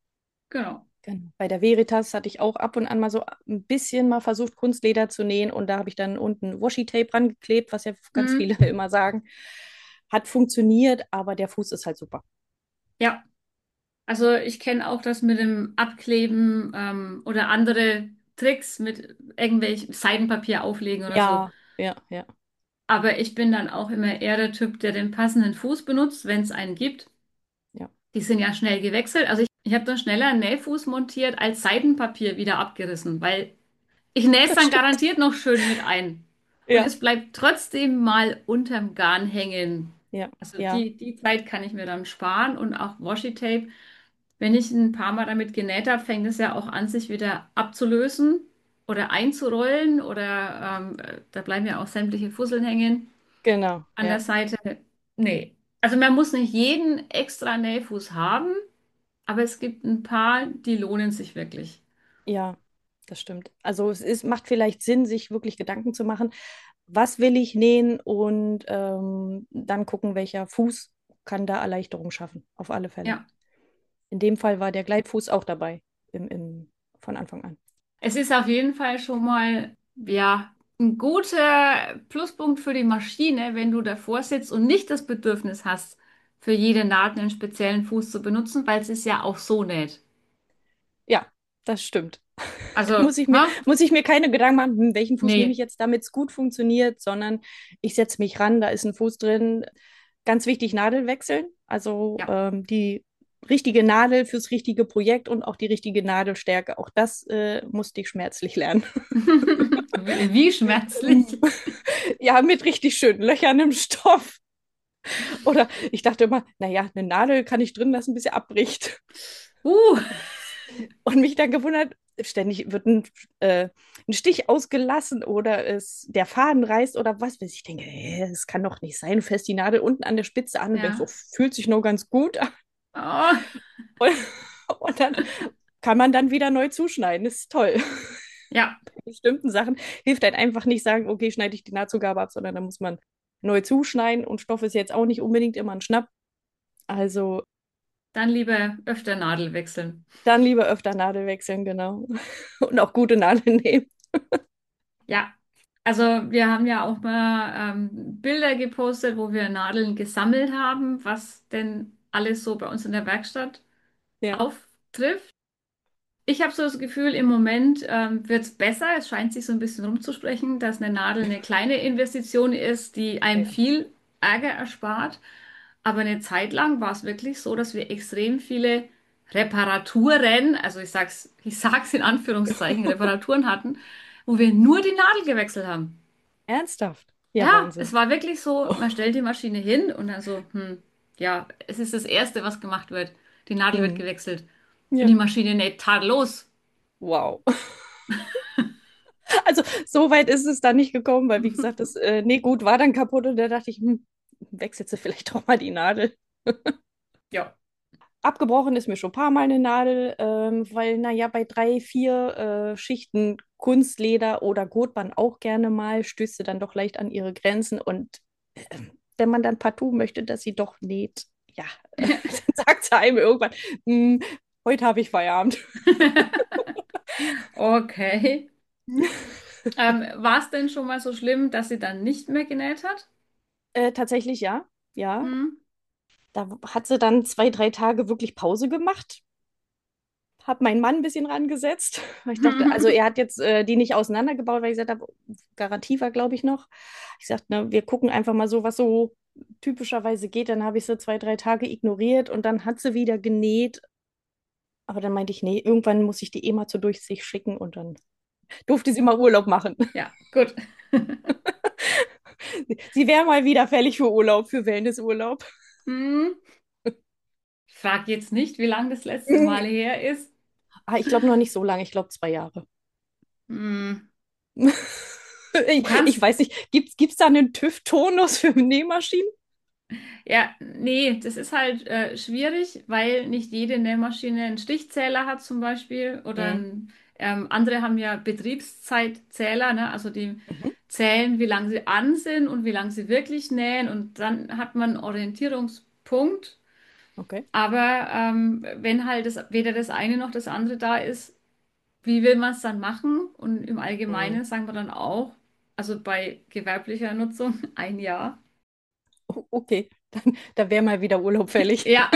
genau. Genau. Bei der Veritas hatte ich auch ab und an mal so ein bisschen mal versucht, Kunstleder zu nähen und da habe ich dann unten Washi-Tape rangeklebt, was ja ganz Hm, viele immer sagen. Hat funktioniert, aber der Fuß ist halt super. ja, also ich kenne auch das mit dem Abkleben ähm, oder andere Tricks mit irgendwelchem Seidenpapier auflegen oder so. Ja, ja, ja, Aber ich bin dann auch immer eher der Typ, der den passenden Fuß benutzt, wenn es einen gibt. ja. Die sind ja schnell gewechselt. Also ich, ich habe dann schneller einen Nähfuß montiert als Seidenpapier wieder abgerissen, weil ich nähe es Das dann stimmt. garantiert noch schön mit ein. Und Ja, es bleibt trotzdem mal unterm Garn hängen. ja, Also ja, die, die Zeit kann ich mir dann sparen und auch Washi-Tape. Wenn ich ein paar Mal damit genäht habe, fängt es ja auch an, sich wieder abzulösen oder einzurollen oder ähm, äh, da bleiben ja auch sämtliche Fusseln hängen genau, an der ja, Seite. Nee. Also man muss nicht jeden extra Nähfuß haben, aber es gibt ein paar, die lohnen sich wirklich. ja, das stimmt. Also es ist, macht vielleicht Sinn, sich wirklich Gedanken zu machen, was will ich nähen und ähm, dann gucken, welcher Fuß kann da Erleichterung schaffen, auf alle Fälle. Ja. In dem Fall war der Gleitfuß auch dabei, im, im, von Anfang an. Es ist auf jeden Fall schon mal, ja, ein guter Pluspunkt für die Maschine, wenn du davor sitzt und nicht das Bedürfnis hast, für jede Naht einen speziellen Fuß zu benutzen, weil es ist ja auch so näht. Ja, das stimmt. Da Also, muss ich mir, ha? muss ich mir keine Gedanken machen, hm, welchen Fuß nehme ich Nee, jetzt, damit es gut funktioniert, sondern ich setze mich ran, da ist ein Fuß drin. Ganz wichtig, Nadel wechseln. Also ja. ähm, die richtige Nadel fürs richtige Projekt und auch die richtige Nadelstärke. Auch das äh, musste ich schmerzlich lernen. Wie wie schmerzlich. Ja, mit richtig schönen Löchern im Stoff. Oder ich dachte immer, naja, eine Nadel kann ich drin lassen, bis sie abbricht. Uh, Und mich dann gewundert, ständig wird ein, äh, ein Stich ausgelassen oder es, der Faden reißt oder was weiß ich. Ich denke, hä, das kann doch nicht sein. Du fährst die Nadel unten an der Spitze an und denkst, so ja. fühlt sich nur ganz gut an. Oh, Und, und dann kann man dann wieder neu zuschneiden. Das ist toll. ja. Bei bestimmten Sachen hilft halt einfach nicht sagen, okay, schneide ich die Nahtzugabe ab, sondern da muss man neu zuschneiden und Stoff ist jetzt auch nicht unbedingt immer ein Schnapp. Also Dann lieber öfter Nadel wechseln. Dann lieber öfter Nadel wechseln, genau. Und auch gute Nadeln nehmen. Ja, also wir haben ja auch mal ähm, Bilder gepostet, wo wir Nadeln gesammelt haben, was denn alles so bei uns in der Werkstatt Ja. auftrifft. Ich habe so das Gefühl, im Moment ähm, wird es besser. Es scheint sich so ein bisschen rumzusprechen, dass eine Nadel eine kleine Investition ist, die einem Ja. viel Ärger erspart. Aber eine Zeit lang war es wirklich so, dass wir extrem viele Reparaturen, also ich sag's, ich sag's in Anführungszeichen, Reparaturen hatten, wo wir nur die Nadel gewechselt haben. Ernsthaft? Ja, Ja, es Wahnsinn. war wirklich so, Oh. man stellt die Maschine hin und dann so, hm, ja, es ist das Erste, was gemacht wird. Die Nadel wird Mhm. gewechselt. Und Ja. die Maschine näht tadellos. Wow. Also so weit ist es dann nicht gekommen, weil wie gesagt, das äh, nee, gut war dann kaputt und da dachte ich, hm, wechselst du vielleicht doch mal die Nadel. Ja. Abgebrochen ist mir schon ein paar Mal eine Nadel, ähm, weil, naja, bei drei, vier äh, Schichten Kunstleder oder Gotband auch gerne mal, stößt sie dann doch leicht an ihre Grenzen. Und äh, wenn man dann partout möchte, dass sie doch näht, ja, äh, dann sagt sie einem irgendwann, "Hm, heute habe ich Feierabend." Okay. Ähm, war es denn schon mal so schlimm, dass sie dann nicht mehr genäht hat? Äh, tatsächlich ja, ja. Hm. Da hat sie dann zwei, drei Tage wirklich Pause gemacht. Habe meinen Mann ein bisschen rangesetzt. Ich dachte, also er hat jetzt äh, die nicht auseinandergebaut, weil ich gesagt habe, Garantie war, glaube ich, noch. Ich sagte, ne, wir gucken einfach mal so, was so typischerweise geht. Dann habe ich sie zwei, drei Tage ignoriert und dann hat sie wieder genäht. Aber dann meinte ich, nee, irgendwann muss ich die eh mal zur Durchsicht schicken und dann durfte sie mal Urlaub machen. Ja, gut. Sie wäre mal wieder fällig für Urlaub, für Wellnessurlaub. Hm. Ich frage jetzt nicht, wie lange das letzte Mal her ist. Ah, ich glaube noch nicht so lange, ich glaube zwei Jahre. Hm. Du Ich, ich kannst, weiß nicht, gibt es da einen TÜV-Tonus für Nähmaschinen? ja, nee, das ist halt äh, schwierig, weil nicht jede Nähmaschine einen Stichzähler hat zum Beispiel oder Mhm. ein, ähm, andere haben ja Betriebszeitzähler, ne? Also die Mhm. zählen, wie lange sie an sind und wie lange sie wirklich nähen und dann hat man einen Orientierungspunkt. Okay. Aber ähm, wenn halt das, weder das eine noch das andere da ist, wie will man es dann machen? Und im Mhm. Allgemeinen sagen wir dann auch, also bei gewerblicher Nutzung ein Jahr. O- Okay, dann, da wäre mal wieder Urlaub fällig. Ja,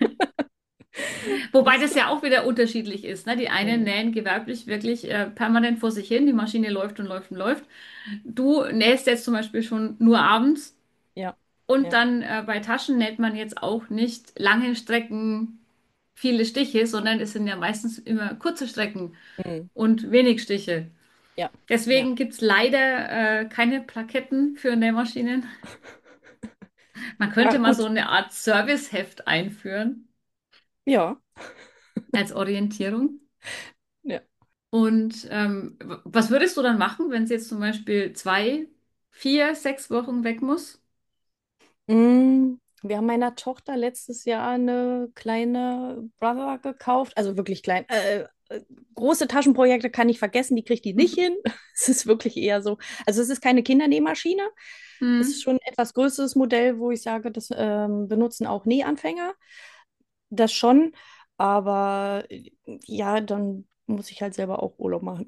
wobei Das, das ja auch wieder unterschiedlich ist. Ne? Die einen mhm. nähen gewerblich wirklich äh, permanent vor sich hin, die Maschine läuft und läuft und läuft. Du nähst jetzt zum Beispiel schon nur abends Ja, und ja. dann äh, bei Taschen näht man jetzt auch nicht lange Strecken viele Stiche, sondern es sind ja meistens immer kurze Strecken Mhm. und wenig Stiche. Ja, ja. Deswegen gibt es leider äh, keine Plaketten für Nähmaschinen. Man Ja, könnte mal so gut. eine Art Serviceheft einführen Ja, als Orientierung. ja. Und ähm, w- was würdest du dann machen, wenn sie jetzt zum Beispiel zwei, vier, sechs Wochen weg muss? Mm, Wir haben meiner Tochter letztes Jahr eine kleine Brother gekauft. Also wirklich klein. Äh, äh, große Taschenprojekte kann ich vergessen, die kriegt die nicht hin. Es ist wirklich eher so. Also es ist keine Kindernähmaschine. Es ist Hm, schon ein etwas größeres Modell, wo ich sage, das ähm, benutzen auch Nähanfänger. Das schon, aber äh, ja, dann muss ich halt selber auch Urlaub machen.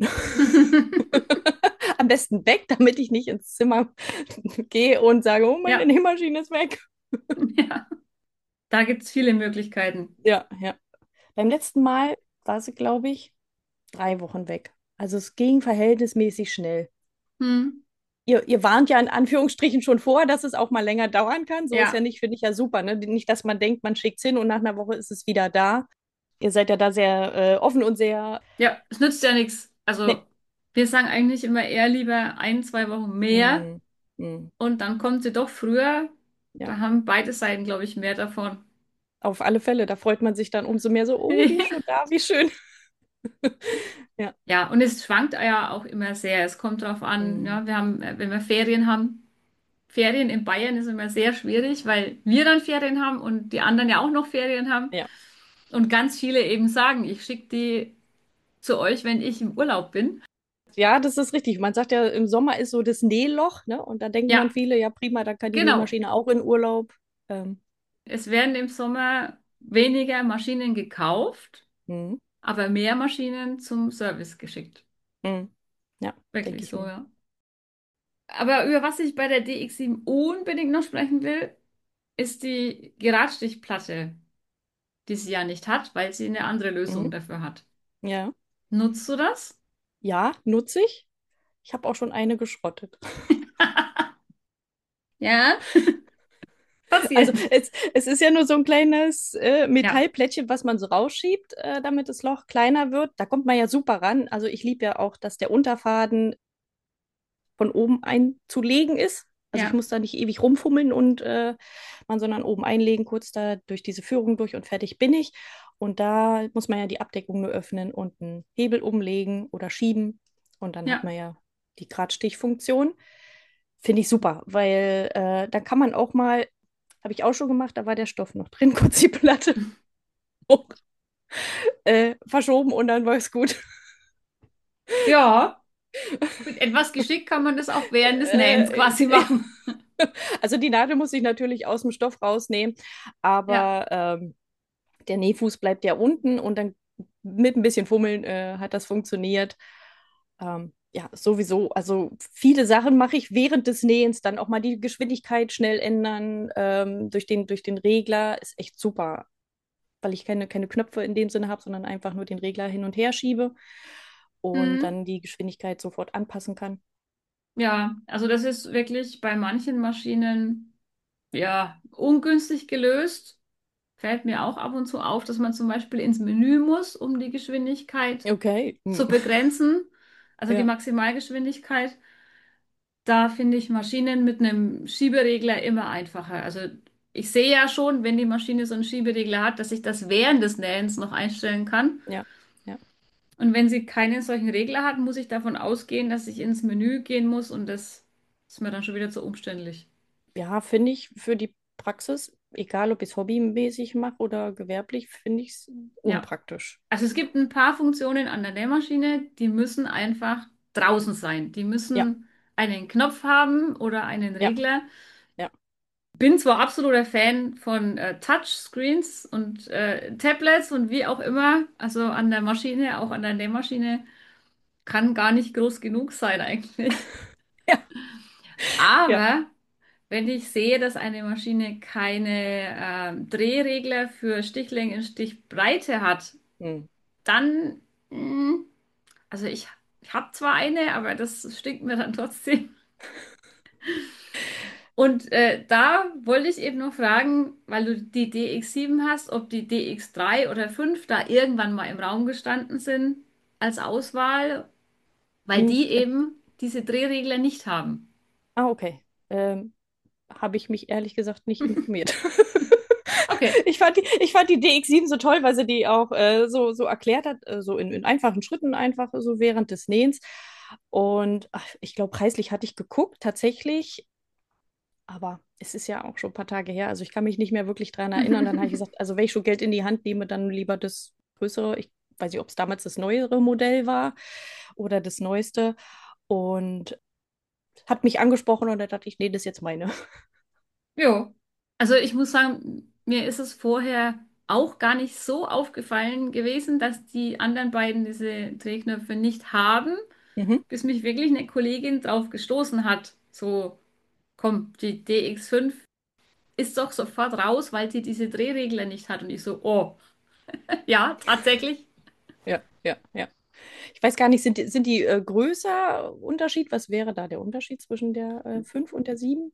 Am besten weg, damit ich nicht ins Zimmer gehe und sage, oh, meine ja, Nähmaschine ist weg. ja, da gibt es viele Möglichkeiten. Ja, ja. Beim letzten Mal war sie, glaube ich, drei Wochen weg. Also es ging verhältnismäßig schnell. Hm, Ihr, ihr warnt ja in Anführungsstrichen schon vor, dass es auch mal länger dauern kann. So ist ja ja, nicht, finde ich ja super. Ne? Nicht, dass man denkt, man schickt es hin und nach einer Woche ist es wieder da. Ihr seid ja da sehr äh, offen und sehr. ja, es nützt ja nichts. Also Nee. wir sagen eigentlich immer eher lieber ein, zwei Wochen mehr Mm, mm, und dann kommt sie doch früher. ja. Da haben beide Seiten, glaube ich, mehr davon. Auf alle Fälle, da freut man sich dann umso mehr so, oh, die ist schon da, wie schön. Ja. Ja, und es schwankt ja auch immer sehr. Es kommt darauf an, Mm, ja, wir haben, äh, wenn wir Ferien haben, Ferien in Bayern ist immer sehr schwierig, weil wir dann Ferien haben und die anderen ja auch noch Ferien haben. ja. Und ganz viele eben sagen, ich schicke die zu euch, wenn ich im Urlaub bin. Ja, das ist richtig. Man sagt ja, im Sommer ist so das Nähloch, ne? Und da denken dann Ja, viele, ja prima, da kann die genau. Nähmaschine auch in Urlaub. Ähm, Es werden im Sommer weniger Maschinen gekauft, Mhm. aber mehr Maschinen zum Service geschickt. Mhm. Ja, denke Wirklich ich so, mir. ja. Aber über was ich bei der D X sieben unbedingt noch sprechen will, ist die Geradstichplatte, die sie ja nicht hat, weil sie eine andere Lösung Mhm. dafür hat. Ja. Nutzt du das? Ja, nutze ich. Ich habe auch schon eine geschrottet. Ja, Also passiert. es, es ist ja nur so ein kleines äh, Ja, Metallplättchen, was man so rausschiebt, äh, damit das Loch kleiner wird. Da kommt man ja super ran. Also ich liebe ja auch, dass der Unterfaden von oben einzulegen ist. Also ich ja, muss da nicht ewig rumfummeln und äh, man, sondern oben einlegen, kurz da durch diese Führung durch und fertig bin ich. Und da muss man ja die Abdeckung nur öffnen und einen Hebel umlegen oder schieben. Und dann hat ja, man ja die Gradstichfunktion. Finde ich super, weil äh, dann kann man auch mal, habe ich auch schon gemacht, da war der Stoff noch drin, kurz die Platte hoch, äh, verschoben und dann war es gut. ja. Mit etwas Geschick kann man das auch während des Nähens Äh, quasi machen. also die Nadel muss ich natürlich aus dem Stoff rausnehmen, Ja. aber ähm, der Nähfuß bleibt ja unten und dann mit ein bisschen Fummeln äh, hat das funktioniert. Ähm, ja, sowieso. Also viele Sachen mache ich während des Nähens, dann auch mal die Geschwindigkeit schnell ändern ähm, durch den, durch den Regler. Ist echt super, weil ich keine, keine Knöpfe in dem Sinne habe, sondern einfach nur den Regler hin und her schiebe und Hm. dann die Geschwindigkeit sofort anpassen kann. Ja, also das ist wirklich bei manchen Maschinen ja ungünstig gelöst. Fällt mir auch ab und zu auf, dass man zum Beispiel ins Menü muss, um die Geschwindigkeit Okay. Hm. zu begrenzen, also die Ja, Maximalgeschwindigkeit. Da finde ich Maschinen mit einem Schieberegler immer einfacher. Also ich sehe ja schon, wenn die Maschine so einen Schieberegler hat, dass ich das während des Nähens noch einstellen kann. ja, ja. Und wenn sie keinen solchen Regler hat, muss ich davon ausgehen, dass ich ins Menü gehen muss und das ist mir dann schon wieder zu umständlich. Ja, finde ich für die Praxis, egal ob ich es hobbymäßig mache oder gewerblich, finde ich es Ja. unpraktisch. Also es gibt ein paar Funktionen an der Nähmaschine, die müssen einfach draußen sein. Die Ja, müssen einen Knopf haben oder einen ja, Regler. ja. Bin zwar absoluter Fan von äh, Touchscreens und äh, Tablets und wie auch immer, also an der Maschine, auch an der Nähmaschine, kann gar nicht groß genug sein eigentlich. Ja, ja. Aber wenn ich sehe, dass eine Maschine keine ähm, Drehregler für Stichlänge und Stichbreite hat, Hm. dann, mh, also ich, ich habe zwar eine, aber das stinkt mir dann trotzdem. Und äh, da wollte ich eben noch fragen, weil du die D X sieben hast, ob die D X drei oder fünf da irgendwann mal im Raum gestanden sind als Auswahl, weil Hm. die Äh, eben diese Drehregler nicht haben. ah, okay. Ähm, habe ich mich ehrlich gesagt nicht informiert. Okay. Ich fand die, ich fand die D X sieben so toll, weil sie die auch äh, so, so erklärt hat, äh, so in, in einfachen Schritten einfach so während des Nähens. Und ach, ich glaube, preislich hatte ich geguckt, tatsächlich. Aber es ist ja auch schon ein paar Tage her. Also ich kann mich nicht mehr wirklich dran erinnern. Dann habe ich gesagt, also wenn ich schon Geld in die Hand nehme, dann lieber das größere. Ich weiß nicht, ob es damals das neuere Modell war oder das neueste. Und hat mich angesprochen und da dachte ich, nee, das ist jetzt meine. Jo. Also ich muss sagen, mir ist es vorher auch gar nicht so aufgefallen gewesen, dass die anderen beiden diese Drehknöpfe nicht haben, Mhm. bis mich wirklich eine Kollegin drauf gestoßen hat. So, komm, die D X fünf ist doch sofort raus, weil sie diese Drehregler nicht hat. Und ich so, oh, ja, tatsächlich. Ja, ja, ja. Ich weiß gar nicht, sind die, sind die äh, größer Unterschied? Was wäre da der Unterschied zwischen der äh, fünf und der sieben?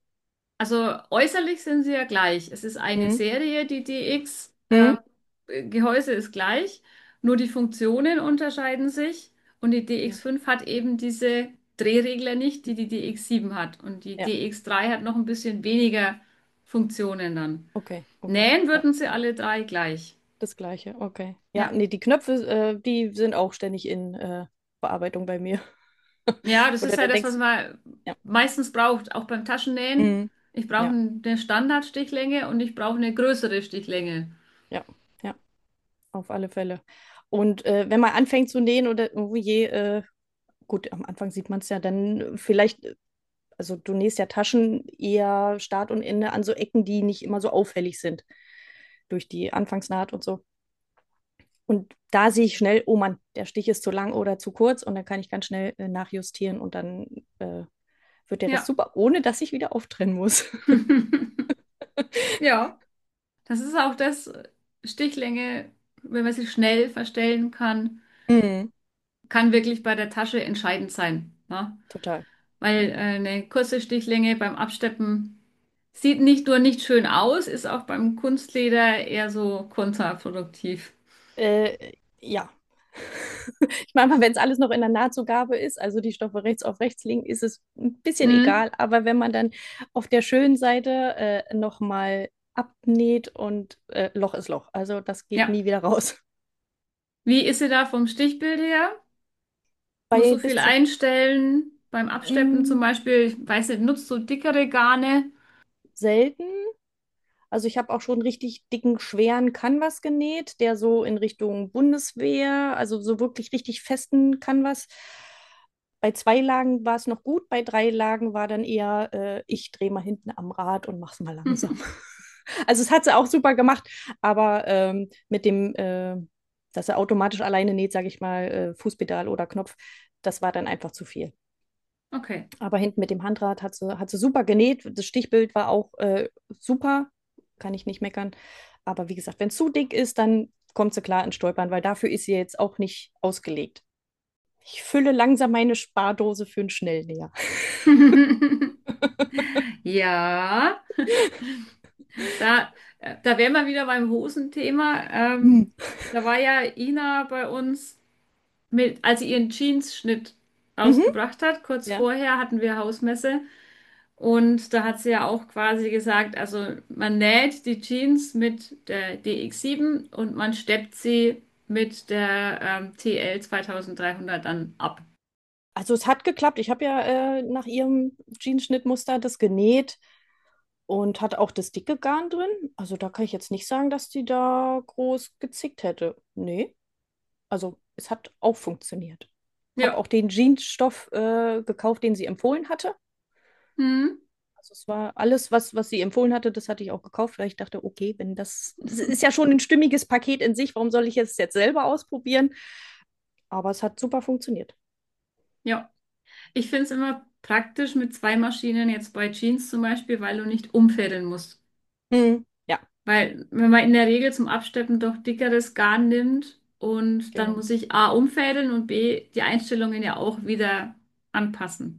Also äußerlich sind sie ja gleich. Es ist eine Mhm. Serie, die D X. Äh, Mhm. Gehäuse ist gleich, nur die Funktionen unterscheiden sich. Und die Ja, D X fünf hat eben diese Drehregler nicht, die die D X sieben hat. Und die ja, D X drei hat noch ein bisschen weniger Funktionen dann. okay, okay. Nähen Ja, würden sie alle drei gleich. das Gleiche, okay. Ja, Ja. nee, die Knöpfe, äh, die sind auch ständig in äh, Bearbeitung bei mir. Ja, das ist Oder ja da das, denkst was man ja. meistens braucht, auch beim Taschennähen. Mhm. Ich brauche Ja, eine Standardstichlänge und ich brauche eine größere Stichlänge. ja, ja, auf alle Fälle. Und äh, wenn man anfängt zu nähen oder oh je, äh, gut, am Anfang sieht man es ja dann vielleicht, äh, also du nähst ja Taschen eher Start und Ende an so Ecken, die nicht immer so auffällig sind. durch die Anfangsnaht und so. Und da sehe ich schnell, oh Mann, der Stich ist zu lang oder zu kurz und dann kann ich ganz schnell äh, nachjustieren und dann äh, wird der Rest Ja. super, ohne dass ich wieder auftrennen muss. Ja, das ist auch das Stichlänge, wenn man sie schnell verstellen kann, Mhm, kann wirklich bei der Tasche entscheidend sein. Ne? total. Weil äh, eine kurze Stichlänge beim Absteppen sieht nicht nur nicht schön aus, ist auch beim Kunstleder eher so kontraproduktiv. Äh, ja. Ich meine, wenn es alles noch in der Nahtzugabe ist, also die Stoffe rechts auf rechts liegen, ist es ein bisschen Hm? egal. Aber wenn man dann auf der schönen Seite äh, nochmal abnäht und äh, Loch ist Loch. Also das geht Ja. nie wieder raus. Wie ist sie da vom Stichbild her? Musst Bei du bis viel zu einstellen? Beim Absteppen zum mm, Beispiel, ich weiß nicht, nutzt du dickere Garne? selten. Also ich habe auch schon richtig dicken, schweren Canvas genäht, der so in Richtung Bundeswehr, also so wirklich richtig festen Canvas. Bei zwei Lagen war es noch gut, bei drei Lagen war dann eher, äh, ich drehe mal hinten am Rad und mach's mal langsam. Also es hat sie auch super gemacht, aber ähm, mit dem, äh, dass er automatisch alleine näht, sage ich mal, äh, Fußpedal oder Knopf, das war dann einfach zu viel. Okay. Aber hinten mit dem Handrad hat sie, hat sie super genäht. Das Stichbild war auch äh, super, kann ich nicht meckern. Aber wie gesagt, wenn es zu dick ist, dann kommt sie klar ins Stolpern, weil dafür ist sie jetzt auch nicht ausgelegt. Ich fülle langsam meine Spardose für einen Schnellnäher. Ja, da, äh, da wären wir wieder beim Hosenthema. Hm. Ähm, da war ja Ina bei uns, mit, als sie ihren Jeans-Schnitt Mhm. ausgebracht hat. Kurz Ja. vorher hatten wir Hausmesse. Und da hat sie ja auch quasi gesagt, also man näht die Jeans mit der D X sieben und man steppt sie mit der ähm, T L zweitausenddreihundert dann ab. Also es hat geklappt. Ich habe ja äh, nach ihrem Jeansschnittmuster das genäht und hat auch das dicke Garn drin. Also da kann ich jetzt nicht sagen, dass die da groß gezickt hätte. Nee. Also es hat auch funktioniert. Habe Ja. auch den Jeansstoff äh, gekauft, den sie empfohlen hatte. Hm. Also es war alles, was, was sie empfohlen hatte, das hatte ich auch gekauft, weil ich dachte, okay, wenn das, das ist ja schon ein stimmiges Paket in sich, warum soll ich es jetzt selber ausprobieren? Aber es hat super funktioniert. Ja. Ich finde es immer praktisch mit zwei Maschinen, jetzt bei Jeans zum Beispiel, weil du nicht umfädeln musst. Hm, ja, Weil wenn man in der Regel zum Absteppen doch dickeres Garn nimmt und dann genau. muss ich A umfädeln und B die Einstellungen ja auch wieder anpassen.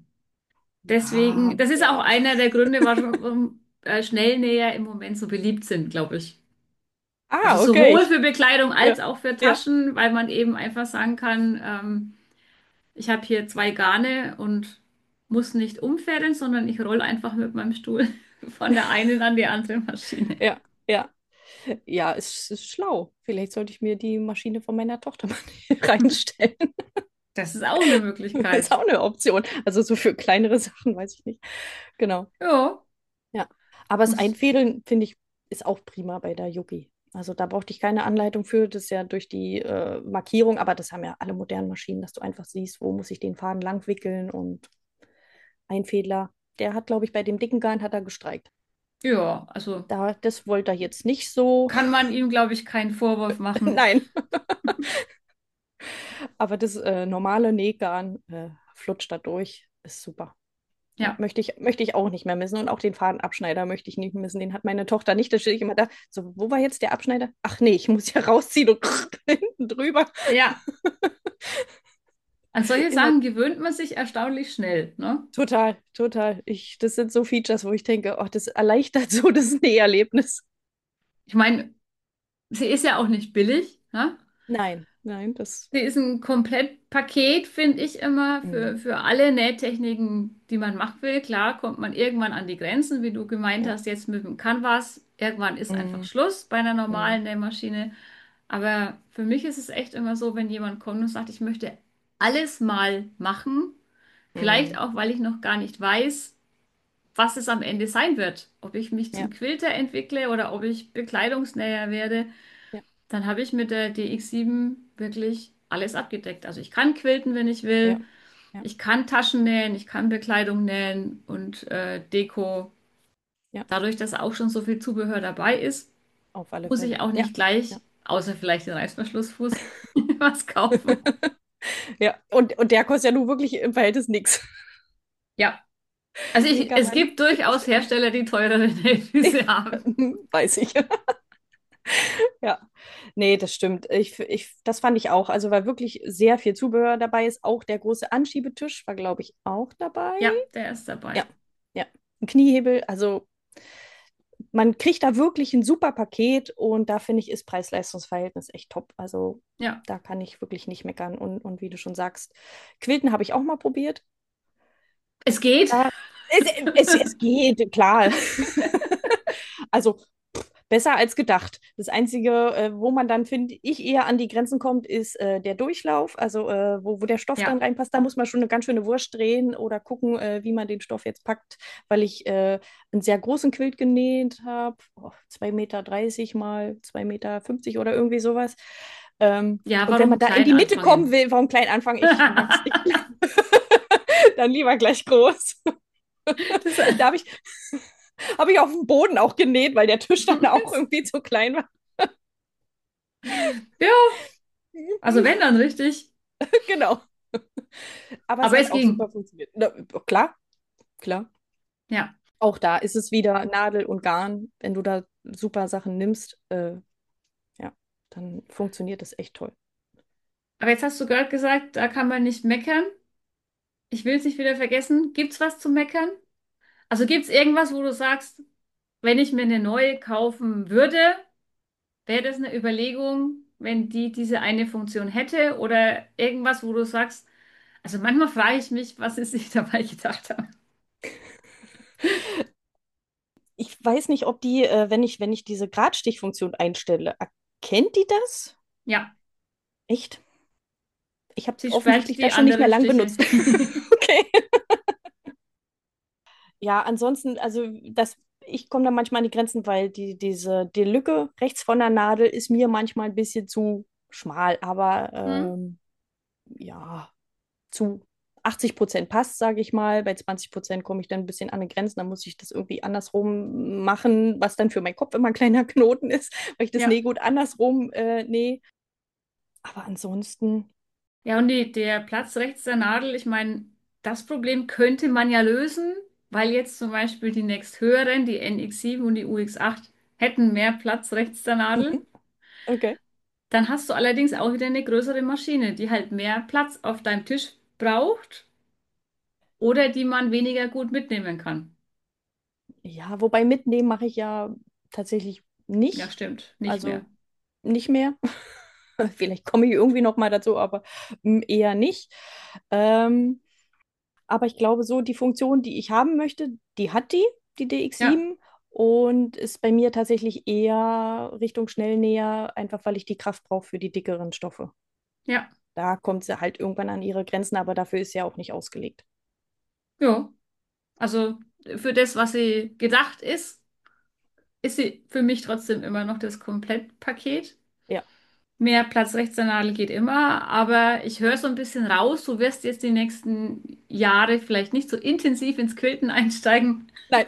Ja, Deswegen, das ist auch ja. einer der Gründe, warum, warum äh, Schnellnäher im Moment so beliebt sind, glaube ich. Also Ah, okay. sowohl Ich, für Bekleidung ja, als auch für ja, Taschen, weil man eben einfach sagen kann, ähm, ich habe hier zwei Garne und muss nicht umfädeln, sondern ich rolle einfach mit meinem Stuhl von der einen an die andere Maschine. ja, ja. Ja, es ist schlau. Vielleicht sollte ich mir die Maschine von meiner Tochter mal reinstellen. Das ist auch eine Ist Möglichkeit. auch eine Option. Also so für kleinere Sachen weiß ich nicht. Genau. Ja, Ja. Aber das muss, Einfädeln, finde ich, ist auch prima bei der Yuki. Also da brauchte ich keine Anleitung für. Das ist ja durch die äh, Markierung, aber das haben ja alle modernen Maschinen, dass du einfach siehst, wo muss ich den Faden lang wickeln und Einfädler. Der hat, glaube ich, bei dem dicken Garn hat er gestreikt. ja, also Da, das wollte er jetzt nicht so. kann man ihm, glaube ich, keinen Vorwurf machen. Nein. Aber das äh, normale Nähgarn äh, flutscht da durch. Ist super. Ja, Ja. möchte ich, möchte ich auch nicht mehr missen. Und auch den Fadenabschneider möchte ich nicht missen. Den hat meine Tochter nicht. Da stehe ich immer da. So, wo war jetzt der Abschneider? Ach nee, ich muss ja rausziehen und hinten drüber. Ja, an solche In der, Sachen gewöhnt man sich erstaunlich schnell, ne? total, total. Ich, das sind so Features, wo ich denke, oh, das erleichtert so das Näherlebnis. Ich meine, sie ist ja auch nicht billig, ne? Nein, nein, das. Sie ist ein Komplettpaket, finde ich immer, für, Mhm. für alle Nähtechniken, die man machen will. Klar, kommt man irgendwann an die Grenzen, wie du gemeint Ja. hast, jetzt mit dem Canvas. Irgendwann ist einfach Mhm. Schluss bei einer Mhm. normalen Nähmaschine. Aber für mich ist es echt immer so, wenn jemand kommt und sagt, ich möchte alles mal machen, vielleicht Mhm. auch, weil ich noch gar nicht weiß, was es am Ende sein wird. Ob ich mich zum Ja, Quilter entwickle oder ob ich Bekleidungsnäher werde, ja, dann habe ich mit der D X sieben wirklich alles abgedeckt. Also ich kann quilten, wenn ich ja, will. ja, Ich kann Taschen nähen, ich kann Bekleidung nähen und äh, Deko. ja, Dadurch, dass auch schon so viel Zubehör dabei ist, auf alle Muss ich Fälle. auch Ja, nicht gleich, ja. außer vielleicht den Reißverschlussfuß, was kaufen. Ja, und, und der kostet ja nun wirklich im Verhältnis nichts. Ja, also Den ich, kann es man gibt durchaus wegstecken. Hersteller, die teurere Nähfüße haben. Weiß ich. Ja, nee, das stimmt. Ich, ich, das fand ich auch. Also, weil wirklich sehr viel Zubehör dabei ist. Auch der große Anschiebetisch war, glaube ich, auch dabei. Ja, der ist Ja, dabei. ja. Ein Kniehebel. Also, man kriegt da wirklich ein super Paket und da finde ich, ist Preis-Leistungs-Verhältnis echt top. Also, Ja, da kann ich wirklich nicht meckern. Und, und wie du schon sagst, Quilten habe ich auch mal probiert. es geht. Da, es, es, es geht, klar. Also, besser als gedacht. Das Einzige, äh, wo man dann, finde ich, eher an die Grenzen kommt, ist äh, der Durchlauf, also äh, wo, wo der Stoff dann Ja, reinpasst. Da muss man schon eine ganz schöne Wurst drehen oder gucken, äh, wie man den Stoff jetzt packt, weil ich äh, einen sehr großen Quilt genäht habe, oh, zwei Meter dreißig mal zwei Meter fünfzig oder irgendwie sowas. Ähm, ja, und wenn man warum da in klein die Mitte kommen anfangen? will, warum klein anfangen? Ich mag es nicht klein. Dann lieber gleich groß. Das, Da habe ich, hab ich auf dem Boden auch genäht, weil der Tisch dann auch irgendwie zu klein war. ja, also wenn dann richtig. Genau. Aber es Aber hat es auch super ging. funktioniert. Na, klar, klar. Ja. Auch da ist es wieder Nadel und Garn. Wenn du da super Sachen nimmst, äh, ja, dann funktioniert das echt toll. Aber jetzt hast du gerade gesagt, da kann man nicht meckern. Ich will es nicht wieder vergessen. Gibt's was zu meckern? Also gibt's irgendwas, wo du sagst, wenn ich mir eine neue kaufen würde, wäre das eine Überlegung, wenn die diese eine Funktion hätte? Oder irgendwas, wo du sagst, also manchmal frage ich mich, was sie sich dabei gedacht haben. Ich weiß nicht, ob die, äh, wenn ich, wenn ich diese Gradstichfunktion einstelle, erkennt die das? Ja, Echt? Ich habe sie spaltet offensichtlich die das schon nicht mehr anderen lang Stiche. benutzt. Okay. Ja, ansonsten, also das, ich komme da manchmal an die Grenzen, weil die, diese, die Lücke rechts von der Nadel ist mir manchmal ein bisschen zu schmal, aber Hm? ähm, ja, zu achtzig Prozent passt, sage ich mal. Bei zwanzig Prozent komme ich dann ein bisschen an die Grenzen, dann muss ich das irgendwie andersrum machen, was dann für meinen Kopf immer ein kleiner Knoten ist, weil ich das Ja. Nähgut andersrum äh, nähe. Aber ansonsten, Ja, und die, der Platz rechts der Nadel, ich meine, das Problem könnte man ja lösen, weil jetzt zum Beispiel die nächsthöheren, die N X sieben und die U X acht, hätten mehr Platz rechts der Nadel. mhm, okay. Dann hast du allerdings auch wieder eine größere Maschine, die halt mehr Platz auf deinem Tisch braucht oder die man weniger gut mitnehmen kann. Ja, wobei mitnehmen mache ich ja tatsächlich Ja, nicht. stimmt, nicht mehr. Also nicht mehr. Vielleicht komme ich irgendwie noch mal dazu, aber mm, eher nicht. Ähm, aber ich glaube, so die Funktion, die ich haben möchte, die hat die, die Ja, D X sieben. Und ist bei mir tatsächlich eher Richtung Schnellnäher, einfach weil ich die Kraft brauche für die dickeren Stoffe. ja, Da kommt sie halt irgendwann an ihre Grenzen, aber dafür ist sie ja auch nicht ausgelegt. ja. Also für das, was sie gedacht ist, ist sie für mich trotzdem immer noch das Komplettpaket. Ja. Mehr Platz rechts der Nadel geht immer, aber ich höre so ein bisschen raus, du wirst jetzt die nächsten Jahre vielleicht nicht so intensiv ins Quilten einsteigen, Nein.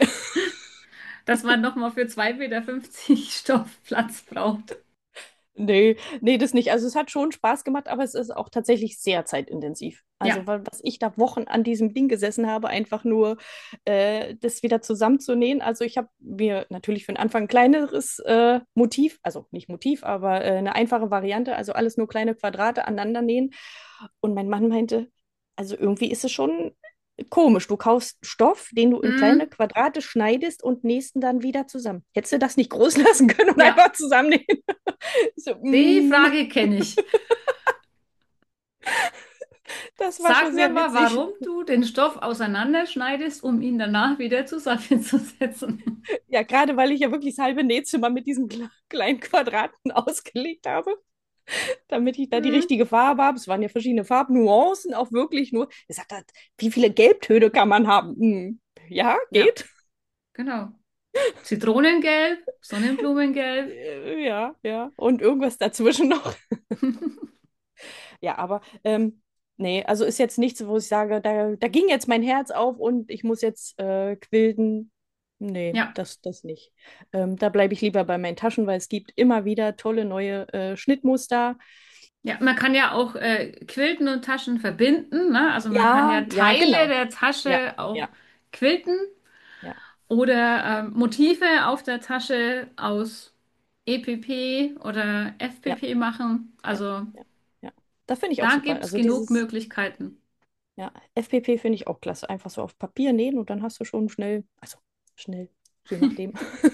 dass man nochmal für zwei Meter fünfzig Stoff Platz braucht. Nee, nee, das nicht. Also es hat schon Spaß gemacht, aber es ist auch tatsächlich sehr zeitintensiv. Also Ja, wa- was ich da Wochen an diesem Ding gesessen habe, einfach nur äh, das wieder zusammenzunähen. Also ich habe mir natürlich für den Anfang ein kleineres äh, Motiv, also nicht Motiv, aber äh, eine einfache Variante, also alles nur kleine Quadrate aneinander nähen. Und mein Mann meinte, also irgendwie ist es schon komisch. Du kaufst Stoff, den du in kleine hm, Quadrate schneidest und nähst ihn dann wieder zusammen. Hättest du das nicht groß lassen können und ja, einfach zusammennähen? So, die mm, Frage kenne ich. das war Sag schon mir sehr mal, witzig. warum du den Stoff auseinanderschneidest, um ihn danach wieder zusammenzusetzen. Ja, gerade weil ich ja wirklich das halbe Nähzimmer mit diesen kle- kleinen Quadraten ausgelegt habe, damit ich da die Hm, richtige Farbe habe. Es waren ja verschiedene Farbnuancen, auch wirklich nur. Er sagt, hat, wie viele Gelbtöne kann man haben? Hm, ja, ja, geht. genau. Zitronengelb, Sonnenblumengelb. Äh, Ja, ja. Und irgendwas dazwischen noch. Ja, aber ähm, nee, also ist jetzt nichts, wo ich sage, da, da ging jetzt mein Herz auf und ich muss jetzt äh, quilten. Nee, Ja. das, das nicht. Ähm, da bleibe ich lieber bei meinen Taschen, weil es gibt immer wieder tolle neue äh, Schnittmuster. Ja, man kann ja auch äh, Quilten und Taschen verbinden, ne? Also man kann ja Ja, ja, Teile genau. der Ja, Tasche auch ja, quilten ja, oder ähm, Motive auf der Tasche aus E P P oder ja, F P P machen. ja, Also ja, ja. Da finde ich auch da super. gibt es Also genug dieses, Möglichkeiten. ja, F P P finde ich auch klasse. Einfach so auf Papier nähen und dann hast du schon schnell, also schnell, je nachdem,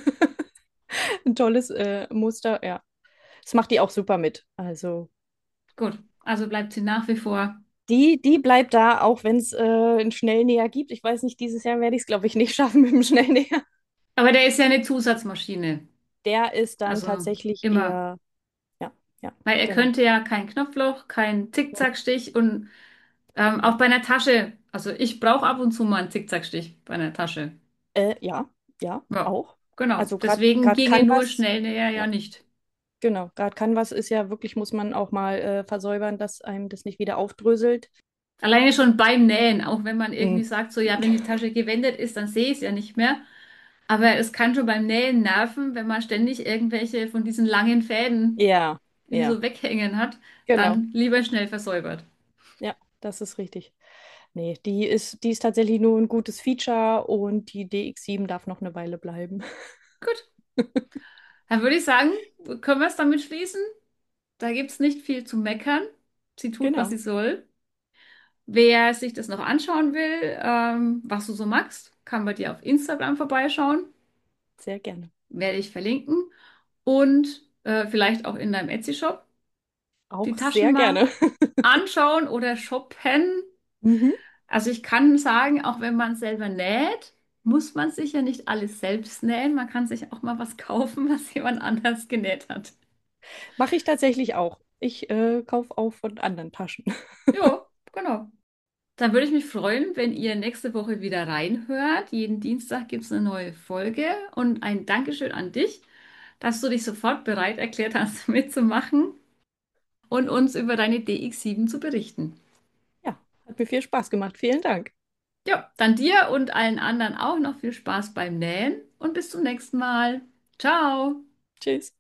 ein tolles äh, Muster. Ja, das macht die auch super mit. Also Gut, also bleibt sie nach wie vor. die, die bleibt da, auch wenn es äh, einen Schnellnäher gibt. Ich weiß nicht, dieses Jahr werde ich es, glaube ich, nicht schaffen mit dem Schnellnäher. Aber der ist ja eine Zusatzmaschine. Der ist dann Also tatsächlich immer. eher, ja, ja, Weil er genau. könnte ja kein Knopfloch, kein Nee, Zickzackstich und ähm, auch bei einer Tasche. Also ich brauche ab und zu mal einen Zickzackstich bei einer Tasche. äh, ja, ja, Ja, auch. genau. Also gerade Deswegen gerade ginge nur Canvas, Schnellnäher ja ja, nicht. genau. Gerade Canvas ist ja wirklich, muss man auch mal äh, versäubern, dass einem das nicht wieder aufdröselt. Alleine schon beim Nähen, auch wenn man Mm. irgendwie sagt, so ja, wenn die Tasche gewendet ist, dann sehe ich es ja nicht mehr. Aber es kann schon beim Nähen nerven, wenn man ständig irgendwelche von diesen langen Fäden Ja, irgendwie ja, so weghängen hat, genau. dann lieber schnell versäubert. Ja, das ist richtig. Nee, die ist, die ist tatsächlich nur ein gutes Feature und die D X sieben darf noch eine Weile bleiben. Gut, dann würde ich sagen, können wir es damit schließen? Da gibt es nicht viel zu meckern. Sie tut, was Genau, sie soll. Wer sich das noch anschauen will, ähm, was du so magst, kann bei dir auf Instagram vorbeischauen. sehr gerne. Werde ich verlinken. Und äh, vielleicht auch in deinem Etsy-Shop die Auch Taschen sehr mal gerne. anschauen oder shoppen. Mhm. Also ich kann sagen, auch wenn man selber näht, muss man sich ja nicht alles selbst nähen. Man kann sich auch mal was kaufen, was jemand anders genäht hat. Mache ich tatsächlich auch. Ich äh, kaufe auch von anderen Taschen. Ja, genau. Dann würde ich mich freuen, wenn ihr nächste Woche wieder reinhört. Jeden Dienstag gibt es eine neue Folge und ein Dankeschön an dich, dass du dich sofort bereit erklärt hast, mitzumachen und uns über deine D X sieben zu berichten. Ja, hat mir viel Spaß gemacht. Vielen Dank. Ja, dann dir und allen anderen auch noch viel Spaß beim Nähen und bis zum nächsten Mal. Ciao! Tschüss.